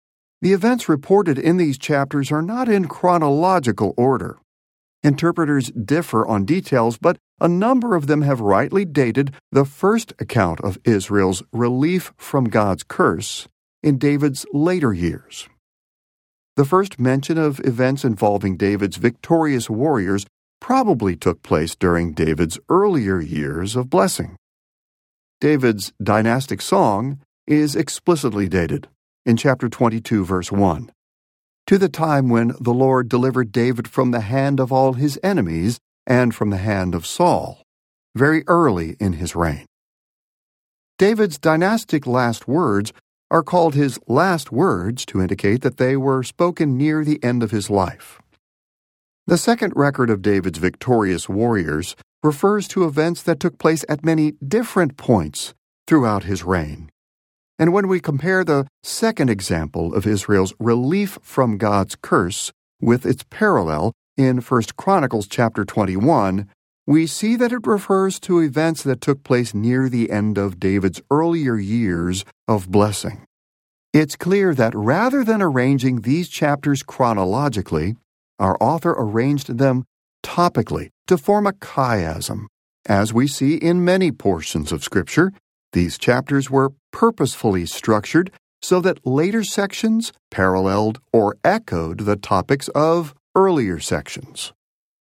The events reported in these chapters are not in chronological order. Interpreters differ on details, but a number of them have rightly dated the first account of Israel's relief from God's curse in David's later years. The first mention of events involving David's victorious warriors probably took place during David's earlier years of blessing. David's dynastic song is explicitly dated in chapter twenty-two, verse one. To the time when the Lord delivered David from the hand of all his enemies and from the hand of Saul, very early in his reign. David's dynastic last words are called his last words to indicate that they were spoken near the end of his life. The second record of David's victorious warriors refers to events that took place at many different points throughout his reign. And when we compare the second example of Israel's relief from God's curse with its parallel in First Chronicles chapter twenty-one, we see that it refers to events that took place near the end of David's earlier years of blessing. It's clear that rather than arranging these chapters chronologically, our author arranged them topically to form a chiasm. As we see in many portions of Scripture, these chapters were purposefully structured so that later sections paralleled or echoed the topics of earlier sections.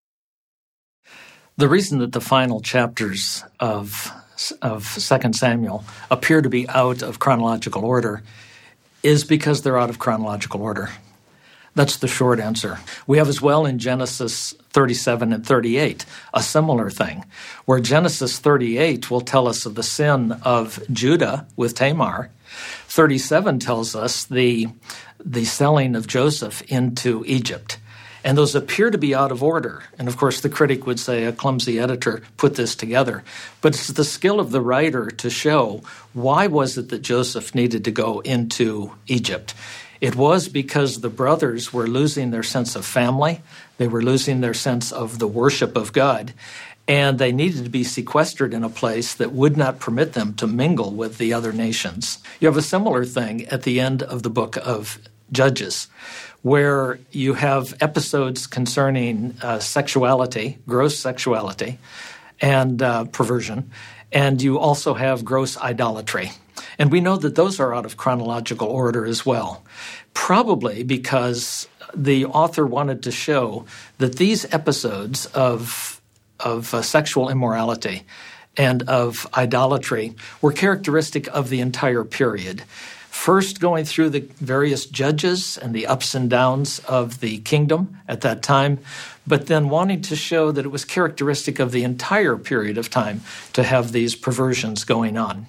The reason that the final chapters of, of Second Samuel appear to be out of chronological order is because they're out of chronological order. That's the short answer. We have as well in Genesis thirty-seven and thirty-eight a similar thing, where Genesis thirty-eight will tell us of the sin of Judah with Tamar. thirty-seven tells us the, the selling of Joseph into Egypt. And those appear to be out of order. And of course, the critic would say a clumsy editor put this together. But it's the skill of the writer to show why was it that Joseph needed to go into Egypt. It was because the brothers were losing their sense of family. They were losing their sense of the worship of God. And they needed to be sequestered in a place that would not permit them to mingle with the other nations. You have a similar thing at the end of the book of Judges, where you have episodes concerning uh, sexuality, gross sexuality, and uh, perversion, and you also have gross idolatry. And we know that those are out of chronological order as well, probably because the author wanted to show that these episodes of, of uh, sexual immorality and of idolatry were characteristic of the entire period. First, going through the various judges and the ups and downs of the kingdom at that time, but then wanting to show that it was characteristic of the entire period of time to have these perversions going on.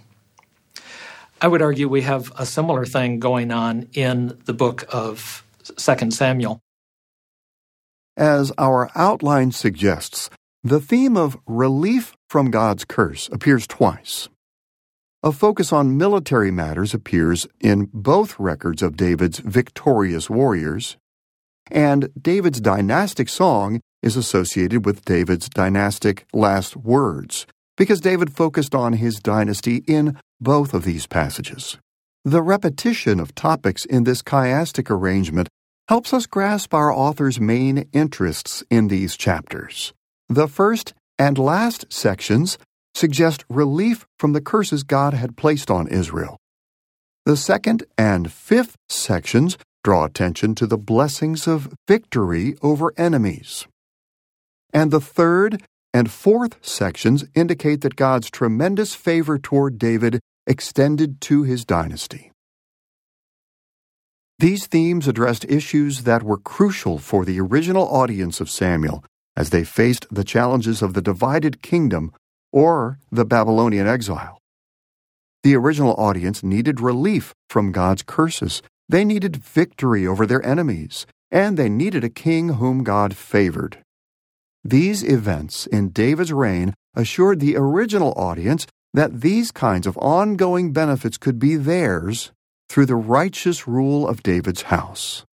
I would argue we have a similar thing going on in the book of Second Samuel. As our outline suggests, the theme of relief from God's curse appears twice. A focus on military matters appears in both records of David's victorious warriors, and David's dynastic song is associated with David's dynastic last words, because David focused on his dynasty in both of these passages. The repetition of topics in this chiastic arrangement helps us grasp our author's main interests in these chapters. The first and last sections suggest relief from the curses God had placed on Israel. The second and fifth sections draw attention to the blessings of victory over enemies. And the third and fourth sections indicate that God's tremendous favor toward David extended to his dynasty. These themes addressed issues that were crucial for the original audience of Samuel as they faced the challenges of the divided kingdom or the Babylonian exile. The original audience needed relief from God's curses. They needed victory over their enemies, and they needed a king whom God favored. These events in David's reign assured the original audience that these kinds of ongoing benefits could be theirs through the righteous rule of David's house.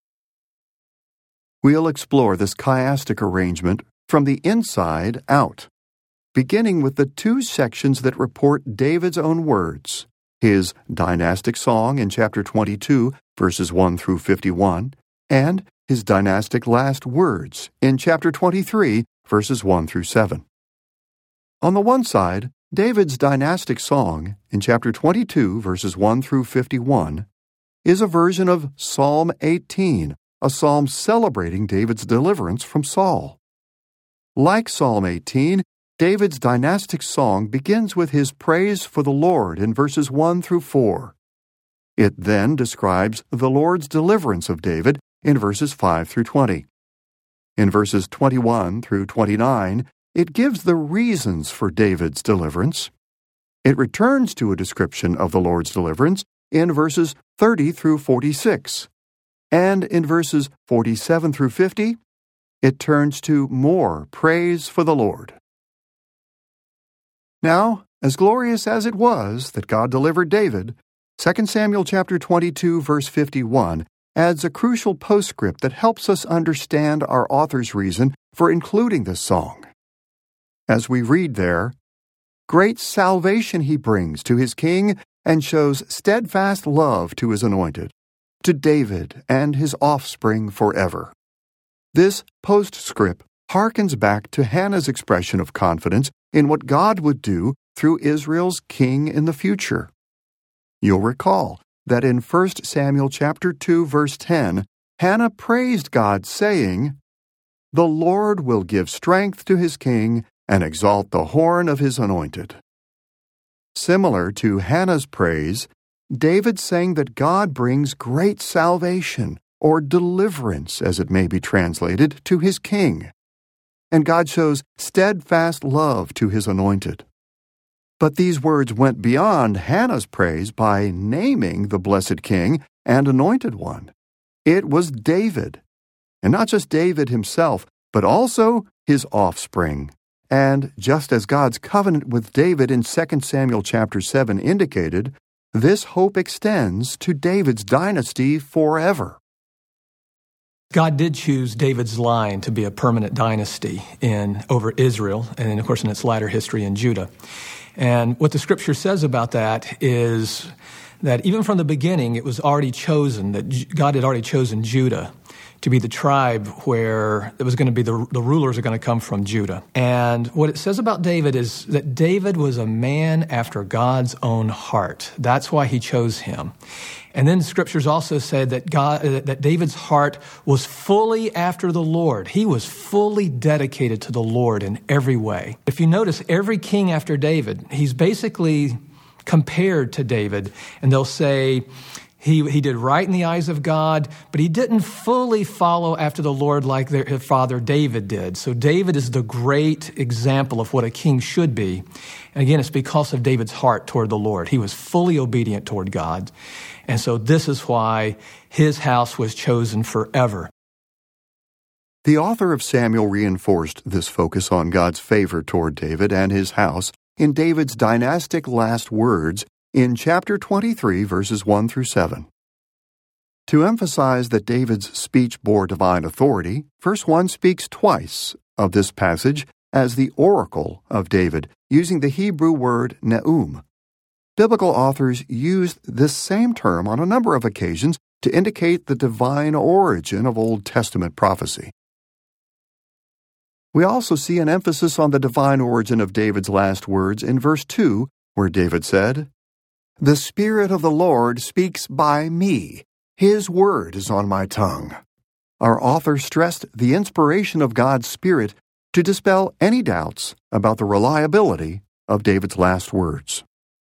We'll explore this chiastic arrangement from the inside out, beginning with the two sections that report David's own words, his dynastic song in chapter twenty-two, verses one through fifty-one, and his dynastic last words in chapter twenty-three, verses one through seven. On the one side, David's dynastic song in chapter twenty-two, verses one through fifty-one, is a version of Psalm eighteen, a psalm celebrating David's deliverance from Saul. Like Psalm eighteen, David's dynastic song begins with his praise for the Lord in verses one through four. It then describes the Lord's deliverance of David in verses five through twenty. In verses twenty-one through twenty-nine, it gives the reasons for David's deliverance. It returns to a description of the Lord's deliverance in verses thirty through forty-six. And in verses forty-seven through fifty, it turns to more praise for the Lord. Now, as glorious as it was that God delivered David, Second Samuel chapter twenty-two, verse fifty-one adds a crucial postscript that helps us understand our author's reason for including this song. As we read there, "Great salvation he brings to his king and shows steadfast love to his anointed, to David and his offspring forever." This postscript harkens back to Hannah's expression of confidence in what God would do through Israel's king in the future. You'll recall that in First Samuel chapter two, verse ten, Hannah praised God, saying, "The Lord will give strength to his king and exalt the horn of his anointed." Similar to Hannah's praise, David sang that God brings great salvation, or deliverance as it may be translated, to his king. And God shows steadfast love to his anointed. But these words went beyond Hannah's praise by naming the blessed king and anointed one. It was David, and not just David himself, but also his offspring. And just as God's covenant with David in Second Samuel chapter seven indicated, this hope extends to David's dynasty forever. God did choose David's line to be a permanent dynasty in over Israel, and of course in its latter history in Judah. And what the scripture says about that is that even from the beginning, it was already chosen, that God had already chosen Judah to be the tribe where it was going to be the, the rulers are going to come from Judah. And what it says about David is that David was a man after God's own heart. That's why he chose him. And then the scriptures also say that God, that David's heart was fully after the Lord. He was fully dedicated to the Lord in every way. If you notice, every king after David, he's basically compared to David, and they'll say, He he did right in the eyes of God, but he didn't fully follow after the Lord like their, his father David did. So David is the great example of what a king should be. And again, it's because of David's heart toward the Lord. He was fully obedient toward God. And so this is why his house was chosen forever. The author of Samuel reinforced this focus on God's favor toward David and his house in David's dynastic last words in chapter twenty-three, verses one through seven. To emphasize that David's speech bore divine authority, verse one speaks twice of this passage as the oracle of David, using the Hebrew word ne'um. Biblical authors used this same term on a number of occasions to indicate the divine origin of Old Testament prophecy. We also see an emphasis on the divine origin of David's last words in verse two, where David said, "The Spirit of the Lord speaks by me. His word is on my tongue." Our author stressed the inspiration of God's Spirit to dispel any doubts about the reliability of David's last words.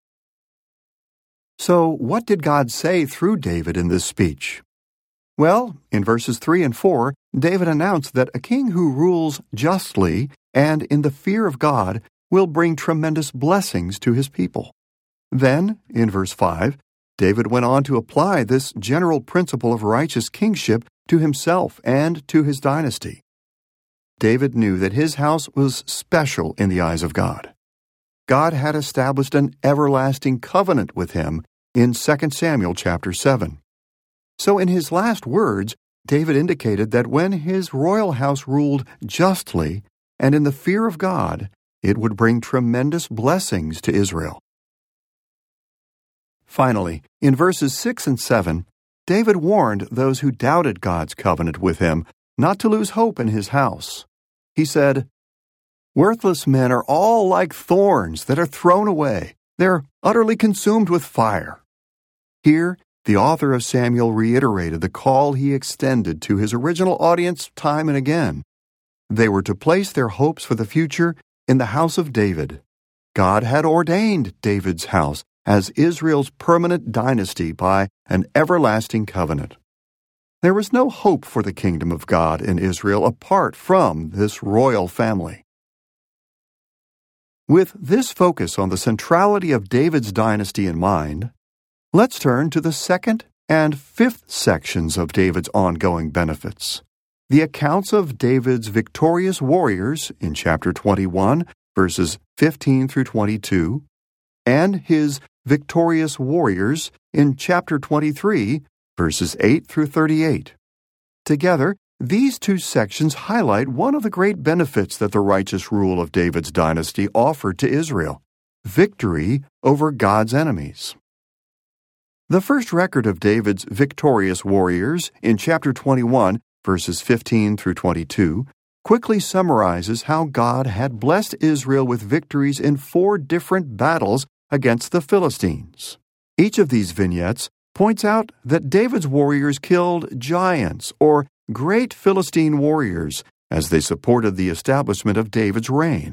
So, what did God say through David in this speech? Well, in verses three and four, David announced that a king who rules justly and in the fear of God will bring tremendous blessings to his people. Then, in verse five, David went on to apply this general principle of righteous kingship to himself and to his dynasty. David knew that his house was special in the eyes of God. God had established an everlasting covenant with him in Second Samuel chapter seven. So in his last words, David indicated that when his royal house ruled justly and in the fear of God, it would bring tremendous blessings to Israel. Finally, in verses six and seven, David warned those who doubted God's covenant with him not to lose hope in his house. He said, "Worthless men are all like thorns that are thrown away. They're utterly consumed with fire." Here, the author of Samuel reiterated the call he extended to his original audience time and again. They were to place their hopes for the future in the house of David. God had ordained David's house as Israel's permanent dynasty by an everlasting covenant. There was no hope for the kingdom of God in Israel apart from this royal family. With this focus on the centrality of David's dynasty in mind, let's turn to the second and fifth sections of David's ongoing benefits. The accounts of David's victorious warriors in chapter twenty-one, verses fifteen through twenty-two, and his victorious warriors in chapter twenty-three, verses eight through thirty-eight. Together, these two sections highlight one of the great benefits that the righteous rule of David's dynasty offered to Israel: victory over God's enemies. The first record of David's victorious warriors in chapter twenty-one, verses fifteen through twenty-two, quickly summarizes how God had blessed Israel with victories in four different battles against the Philistines. Each of these vignettes points out that David's warriors killed giants or great Philistine warriors as they supported the establishment of David's reign.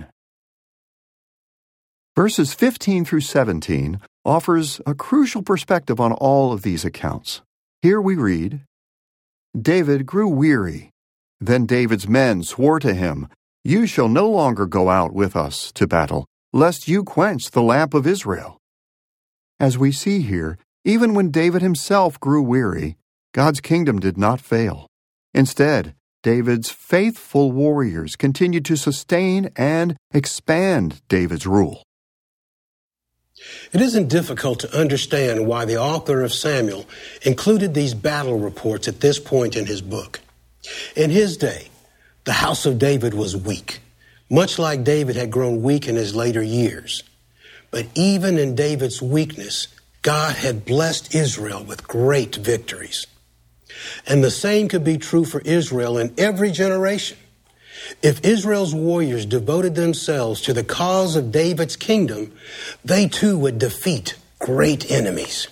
Verses fifteen through seventeen offers a crucial perspective on all of these accounts. Here we read, "David grew weary. Then David's men swore to him, 'You shall no longer go out with us to battle, lest you quench the lamp of Israel.'" As we see here, even when David himself grew weary, God's kingdom did not fail. Instead, David's faithful warriors continued to sustain and expand David's rule. It isn't difficult to understand why the author of Samuel included these battle reports at this point in his book. In his day, the house of David was weak, much like David had grown weak in his later years. But even in David's weakness, God had blessed Israel with great victories. And the same could be true for Israel in every generation. If Israel's warriors devoted themselves to the cause of David's kingdom, they too would defeat great enemies.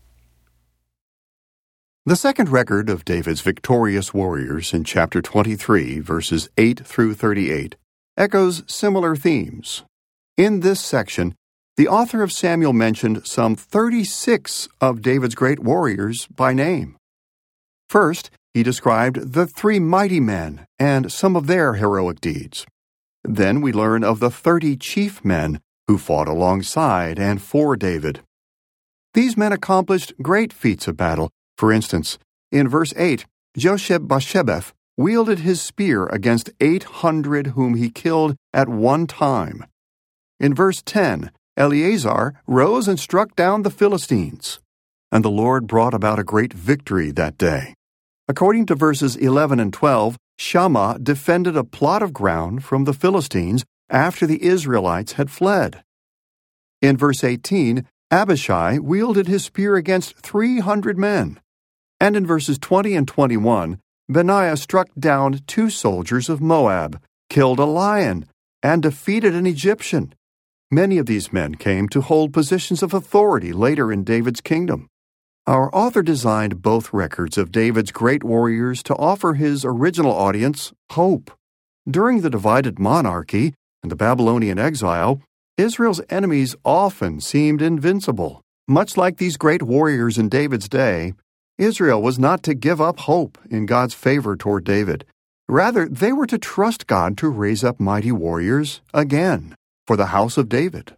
The second record of David's victorious warriors in chapter twenty-three, verses eight through thirty-eight, echoes similar themes. In this section, the author of Samuel mentioned some thirty-six of David's great warriors by name. First, he described the three mighty men and some of their heroic deeds. Then we learn of the thirty chief men who fought alongside and for David. These men accomplished great feats of battle. For instance, in verse eight, Josheb-Basshebeth wielded his spear against eight hundred whom he killed at one time. In verse ten, Eleazar rose and struck down the Philistines, and the Lord brought about a great victory that day. According to verses eleven and twelve, Shammah defended a plot of ground from the Philistines after the Israelites had fled. In verse eighteen, Abishai wielded his spear against three hundred men. And in verses twenty and twenty-one, Benaiah struck down two soldiers of Moab, killed a lion, and defeated an Egyptian. Many of these men came to hold positions of authority later in David's kingdom. Our author designed both records of David's great warriors to offer his original audience hope. During the divided monarchy and the Babylonian exile, Israel's enemies often seemed invincible. Much like these great warriors in David's day, Israel was not to give up hope in God's favor toward David. Rather, they were to trust God to raise up mighty warriors again for the house of David.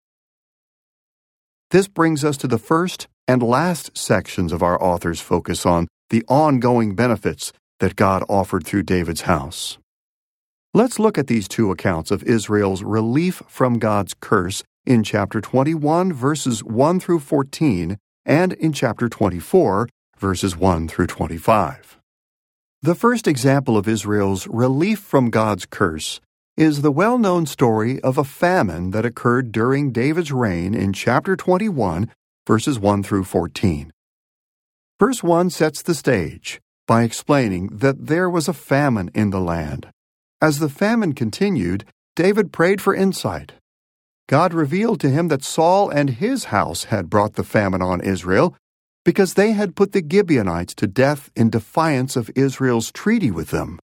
This brings us to the first and last sections of our author's focus on the ongoing benefits that God offered through David's house. Let's look at these two accounts of Israel's relief from God's curse in chapter twenty-one, verses one through fourteen, and in chapter twenty-four, verses one through twenty-five. The first example of Israel's relief from God's curse is the well-known story of a famine that occurred during David's reign in chapter twenty-one, verses one through fourteen. Verse one sets the stage by explaining that there was a famine in the land. As the famine continued, David prayed for insight. God revealed to him that Saul and his house had brought the famine on Israel because they had put the Gibeonites to death in defiance of Israel's treaty with them.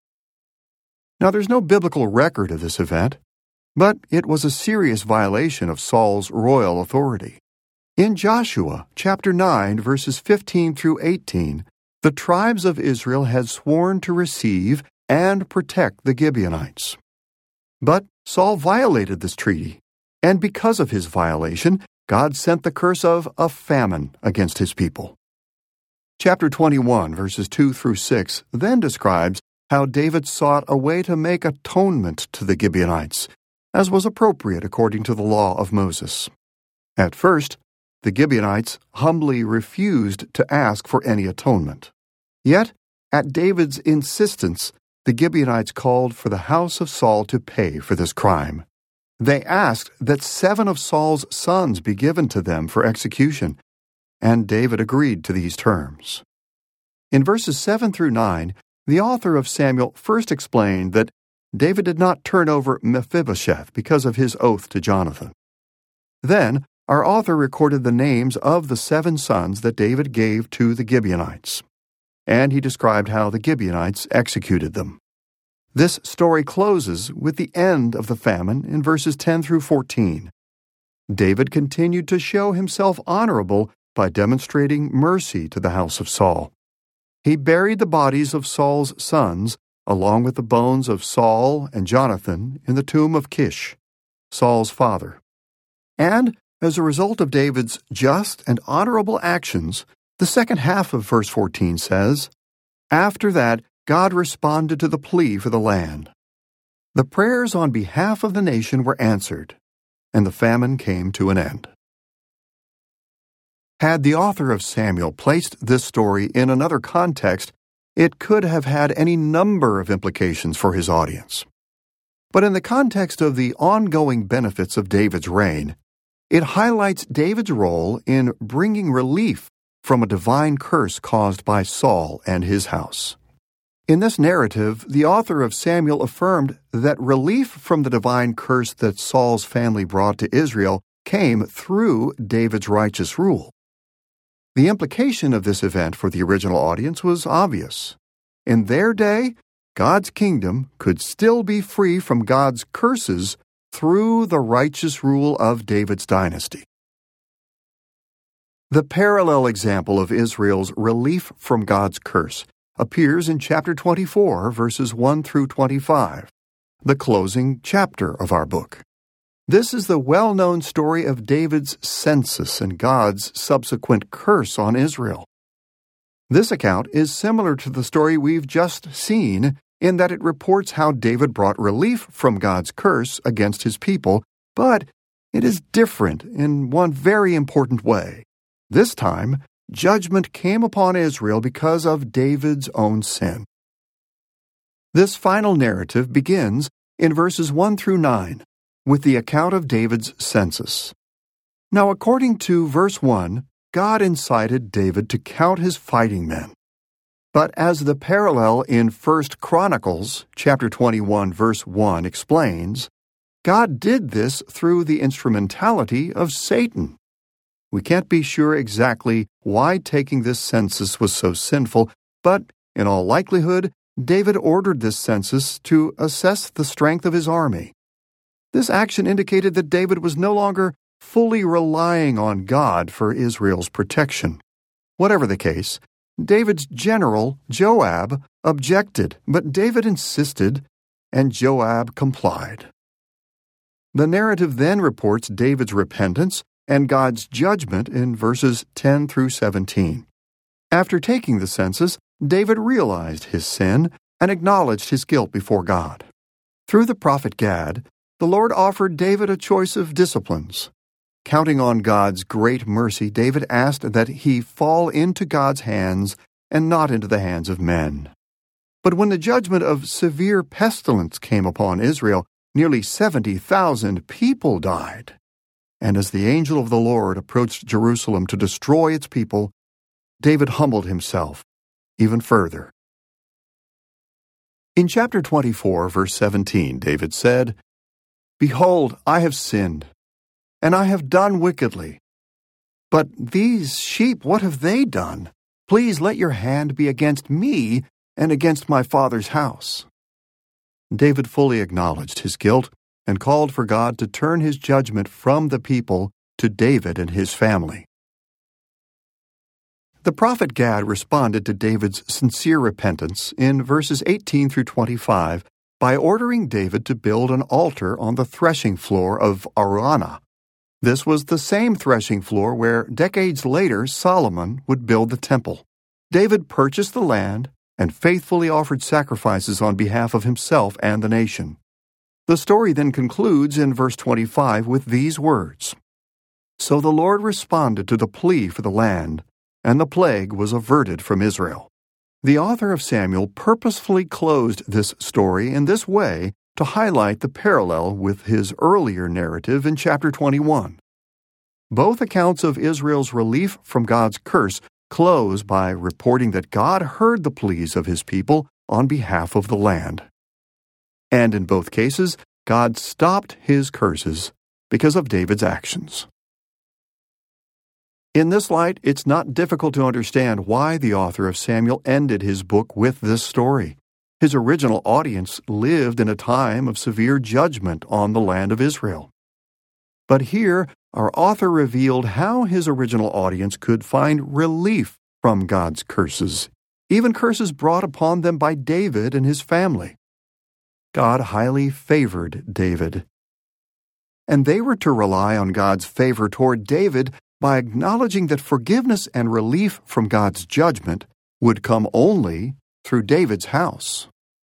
Now, there's no biblical record of this event, but it was a serious violation of Saul's royal authority. In Joshua chapter nine, verses fifteen through eighteen, the tribes of Israel had sworn to receive and protect the Gibeonites. But Saul violated this treaty, and because of his violation, God sent the curse of a famine against his people. Chapter twenty-one, verses two through six, then describes how David sought a way to make atonement to the Gibeonites, as was appropriate according to the law of Moses. At first, the Gibeonites humbly refused to ask for any atonement. Yet, at David's insistence, the Gibeonites called for the house of Saul to pay for this crime. They asked that seven of Saul's sons be given to them for execution, and David agreed to these terms. In verses seven through nine, the author of Samuel first explained that David did not turn over Mephibosheth because of his oath to Jonathan. Then, our author recorded the names of the seven sons that David gave to the Gibeonites, and he described how the Gibeonites executed them. This story closes with the end of the famine in verses ten through fourteen. David continued to show himself honorable by demonstrating mercy to the house of Saul. He buried the bodies of Saul's sons along with the bones of Saul and Jonathan in the tomb of Kish, Saul's father. And as a result of David's just and honorable actions, the second half of verse fourteen says, "After that, God responded to the plea for the land. The prayers on behalf of the nation were answered, and the famine came to an end." Had the author of Samuel placed this story in another context, it could have had any number of implications for his audience. But in the context of the ongoing benefits of David's reign, it highlights David's role in bringing relief from a divine curse caused by Saul and his house. In this narrative, the author of Samuel affirmed that relief from the divine curse that Saul's family brought to Israel came through David's righteous rule. The implication of this event for the original audience was obvious. In their day, God's kingdom could still be free from God's curses through the righteous rule of David's dynasty. The parallel example of Israel's relief from God's curse appears in chapter twenty-four, verses one through twenty-five, the closing chapter of our book. This is the well-known story of David's census and God's subsequent curse on Israel. This account is similar to the story we've just seen in that it reports how David brought relief from God's curse against his people, but it is different in one very important way. This time, judgment came upon Israel because of David's own sin. This final narrative begins in verses one through nine with the account of David's census. Now, according to verse one, God incited David to count his fighting men. But as the parallel in First Chronicles, chapter twenty-one, verse one explains, God did this through the instrumentality of Satan. We can't be sure exactly why taking this census was so sinful, but in all likelihood, David ordered this census to assess the strength of his army. This action indicated that David was no longer fully relying on God for Israel's protection. Whatever the case, David's general, Joab, objected, but David insisted, and Joab complied. The narrative then reports David's repentance and God's judgment in verses ten through seventeen. After taking the census, David realized his sin and acknowledged his guilt before God. Through the prophet Gad, the Lord offered David a choice of disciplines. Counting on God's great mercy, David asked that he fall into God's hands and not into the hands of men. But when the judgment of severe pestilence came upon Israel, nearly seventy thousand people died. and as the angel of the Lord approached Jerusalem to destroy its people, David humbled himself even further. In chapter twenty-four, verse seventeen, David said, "Behold, I have sinned, and I have done wickedly. But these sheep, what have they done? Please let your hand be against me and against my father's house." David fully acknowledged his guilt and called for God to turn his judgment from the people to David and his family. The prophet Gad responded to David's sincere repentance in verses eighteen through twenty-five by ordering David to build an altar on the threshing floor of Araunah. This was the same threshing floor where decades later Solomon would build the temple. David purchased the land and faithfully offered sacrifices on behalf of himself and the nation. The story then concludes in verse twenty-five with these words, "So the Lord responded to the plea for the land, and the plague was averted from Israel." The author of Samuel purposefully closed this story in this way to highlight the parallel with his earlier narrative in chapter twenty-one. Both accounts of Israel's relief from God's curse close by reporting that God heard the pleas of his people on behalf of the land. And in both cases, God stopped his curses because of David's actions. In this light, it's not difficult to understand why the author of Samuel ended his book with this story. His original audience lived in a time of severe judgment on the land of Israel. But here, our author revealed how his original audience could find relief from God's curses, even curses brought upon them by David and his family. God highly favored David, and they were to rely on God's favor toward David by acknowledging that forgiveness and relief from God's judgment would come only through David's house.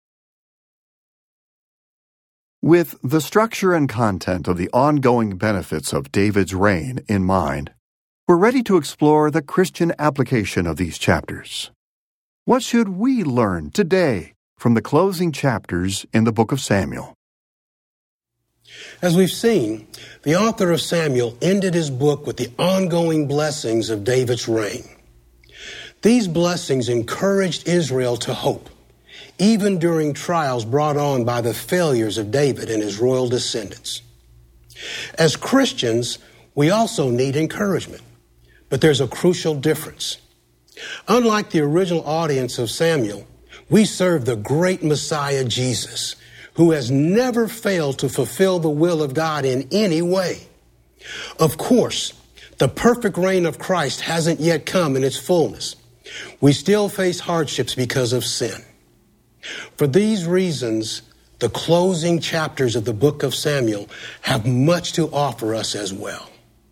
With the structure and content of the ongoing benefits of David's reign in mind, we're ready to explore the Christian application of these chapters. What should we learn today from the closing chapters in the book of Samuel? As we've seen, the author of Samuel ended his book with the ongoing blessings of David's reign. These blessings encouraged Israel to hope, even during trials brought on by the failures of David and his royal descendants. As Christians, we also need encouragement, but there's a crucial difference. Unlike the original audience of Samuel, we serve the great Messiah Jesus, who has never failed to fulfill the will of God in any way. Of course, the perfect reign of Christ hasn't yet come in its fullness. We still face hardships because of sin. For these reasons, the closing chapters of the book of Samuel have much to offer us as well.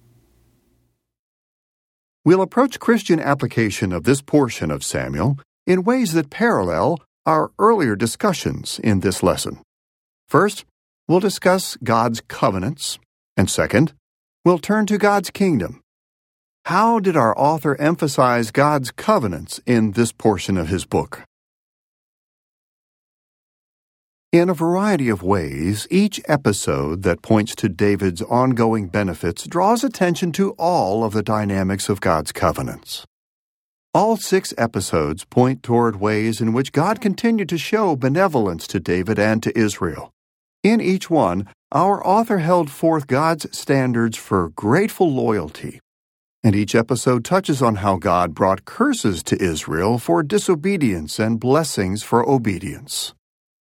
We'll approach Christian application of this portion of Samuel in ways that parallel our earlier discussions in this lesson. First, we'll discuss God's covenants, and second, we'll turn to God's kingdom. How did our author emphasize God's covenants in this portion of his book? In a variety of ways, each episode that points to David's ongoing benefits draws attention to all of the dynamics of God's covenants. All six episodes point toward ways in which God continued to show benevolence to David and to Israel. In each one, our author held forth God's standards for grateful loyalty, and each episode touches on how God brought curses to Israel for disobedience and blessings for obedience.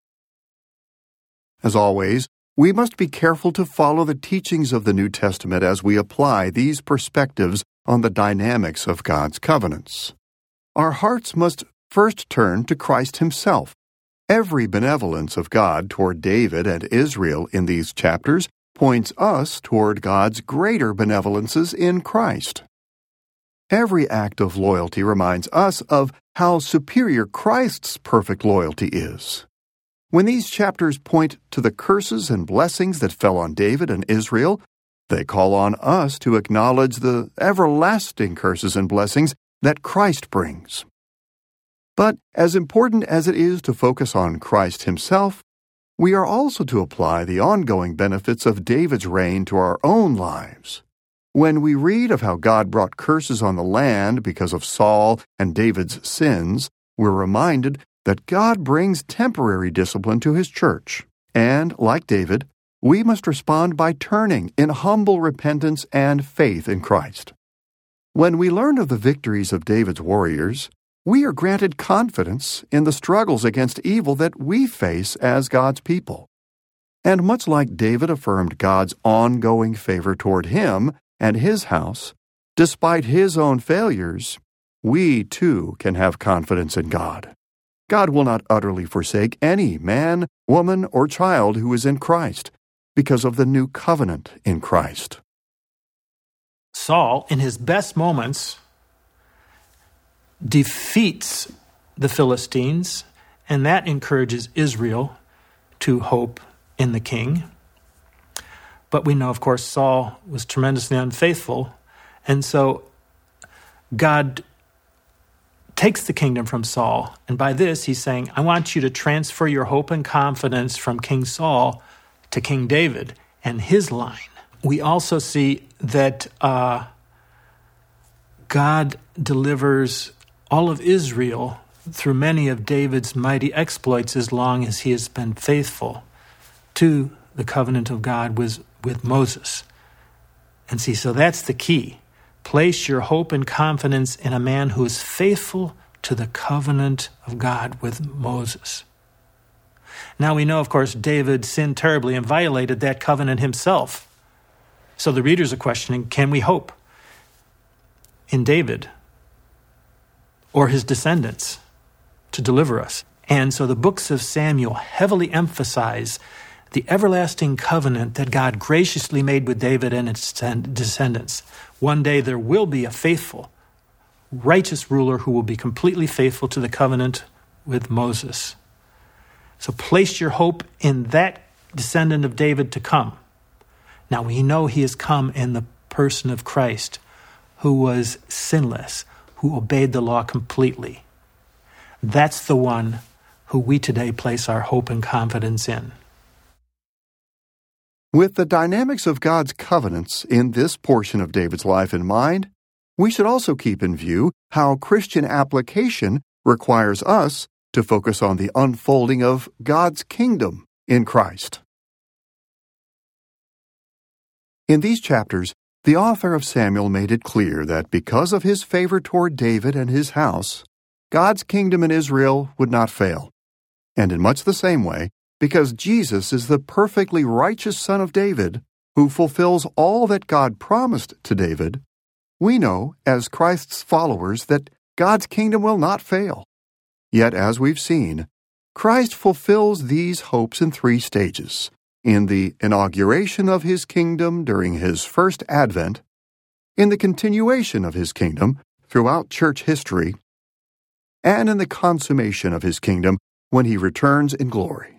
As always, we must be careful to follow the teachings of the New Testament as we apply these perspectives on the dynamics of God's covenants. Our hearts must first turn to Christ himself. Every benevolence of God toward David and Israel in these chapters points us toward God's greater benevolences in Christ. Every act of loyalty reminds us of how superior Christ's perfect loyalty is. When these chapters point to the curses and blessings that fell on David and Israel, they call on us to acknowledge the everlasting curses and blessings that Christ brings. But as important as it is to focus on Christ himself, we are also to apply the ongoing benefits of David's reign to our own lives. When we read of how God brought curses on the land because of Saul and David's sins, we're reminded that God brings temporary discipline to His church. And, like David, we must respond by turning in humble repentance and faith in Christ. When we learn of the victories of David's warriors, we are granted confidence in the struggles against evil that we face as God's people. And much like David affirmed God's ongoing favor toward him and his house, despite his own failures, we too can have confidence in God. God will not utterly forsake any man, woman, or child who is in Christ because of the new covenant in Christ. Saul, in his best moments, defeats the Philistines, and that encourages Israel to hope in the king. But we know, of course, Saul was tremendously unfaithful, and so God takes the kingdom from Saul, and by this he's saying, I want you to transfer your hope and confidence from King Saul to King David and his line. We also see that uh, God delivers all of Israel through many of David's mighty exploits as long as he has been faithful to the covenant of God with, with Moses. And see, so that's the key. Place your hope and confidence in a man who is faithful to the covenant of God with Moses. Now we know, of course, David sinned terribly and violated that covenant himself. So the readers are questioning, can we hope in David or his descendants to deliver us? And so the books of Samuel heavily emphasize the everlasting covenant that God graciously made with David and his descendants. One day there will be a faithful, righteous ruler who will be completely faithful to the covenant with Moses. So place your hope in that descendant of David to come. Now we know he has come in the person of Christ, who was sinless, who obeyed the law completely. That's the one who we today place our hope and confidence in. With the dynamics of God's covenants in this portion of David's life in mind, we should also keep in view how Christian application requires us to focus on the unfolding of God's kingdom in Christ. In these chapters, the author of Samuel made it clear that because of his favor toward David and his house, God's kingdom in Israel would not fail. And in much the same way, because Jesus is the perfectly righteous Son of David, who fulfills all that God promised to David, we know, as Christ's followers, that God's kingdom will not fail. Yet, as we've seen, Christ fulfills these hopes in three stages: in the inauguration of his kingdom during his first advent, in the continuation of his kingdom throughout church history, and in the consummation of his kingdom when he returns in glory.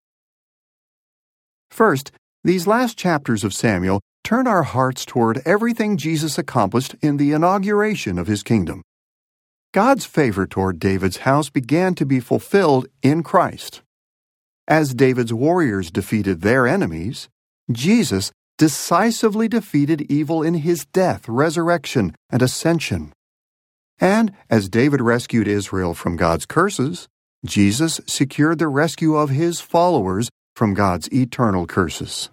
First, these last chapters of Samuel turn our hearts toward everything Jesus accomplished in the inauguration of his kingdom. God's favor toward David's house began to be fulfilled in Christ. As David's warriors defeated their enemies, Jesus decisively defeated evil in his death, resurrection, and ascension. And as David rescued Israel from God's curses, Jesus secured the rescue of his followers from God's eternal curses.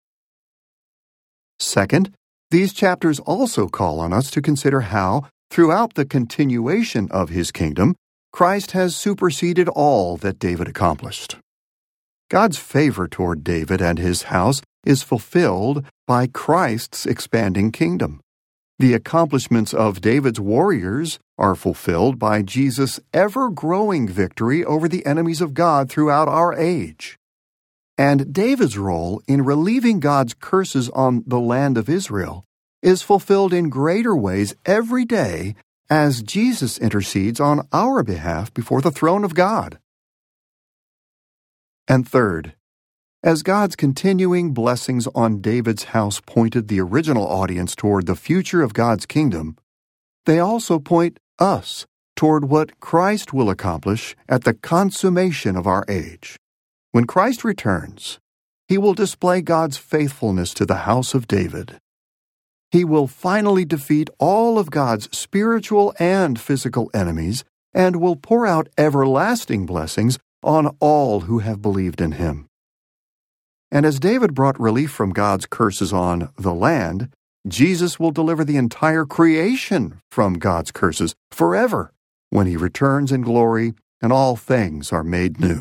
Second, these chapters also call on us to consider how, throughout the continuation of his kingdom, Christ has superseded all that David accomplished. God's favor toward David and his house is fulfilled by Christ's expanding kingdom. The accomplishments of David's warriors are fulfilled by Jesus' ever-growing victory over the enemies of God throughout our age. And David's role in relieving God's curses on the land of Israel is fulfilled in greater ways every day as Jesus intercedes on our behalf before the throne of God. And third, as God's continuing blessings on David's house pointed the original audience toward the future of God's kingdom, they also point us toward what Christ will accomplish at the consummation of our age. When Christ returns, he will display God's faithfulness to the house of David. He will finally defeat all of God's spiritual and physical enemies and will pour out everlasting blessings on all who have believed in him. And as David brought relief from God's curses on the land, Jesus will deliver the entire creation from God's curses forever when he returns in glory and all things are made new.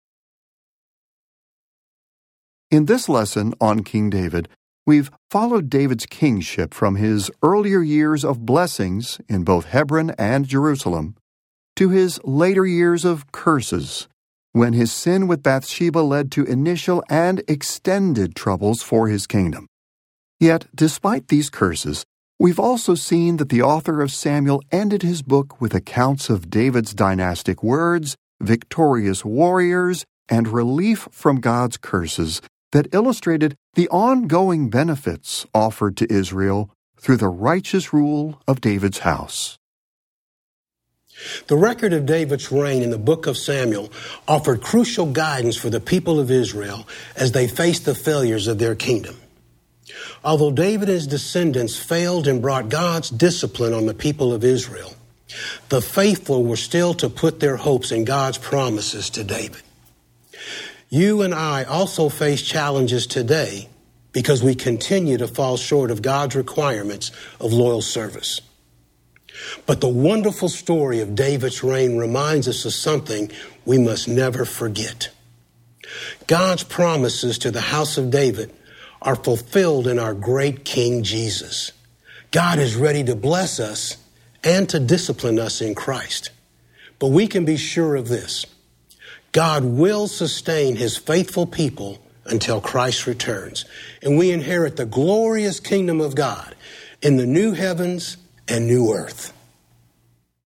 In this lesson on King David, we've followed David's kingship from his earlier years of blessings in both Hebron and Jerusalem to his later years of curses, when his sin with Bathsheba led to initial and extended troubles for his kingdom. Yet, despite these curses, we've also seen that the author of Samuel ended his book with accounts of David's dynastic words, victorious warriors, and relief from God's curses that illustrated the ongoing benefits offered to Israel through the righteous rule of David's house. The record of David's reign in the book of Samuel offered crucial guidance for the people of Israel as they faced the failures of their kingdom. Although David and his descendants failed and brought God's discipline on the people of Israel, the faithful were still to put their hopes in God's promises to David. You and I also face challenges today because we continue to fall short of God's requirements of loyal service. But the wonderful story of David's reign reminds us of something we must never forget. God's promises to the house of David are fulfilled in our great King Jesus. God is ready to bless us and to discipline us in Christ. But we can be sure of this: God will sustain his faithful people until Christ returns, and we inherit the glorious kingdom of God in the new heavens and new earth.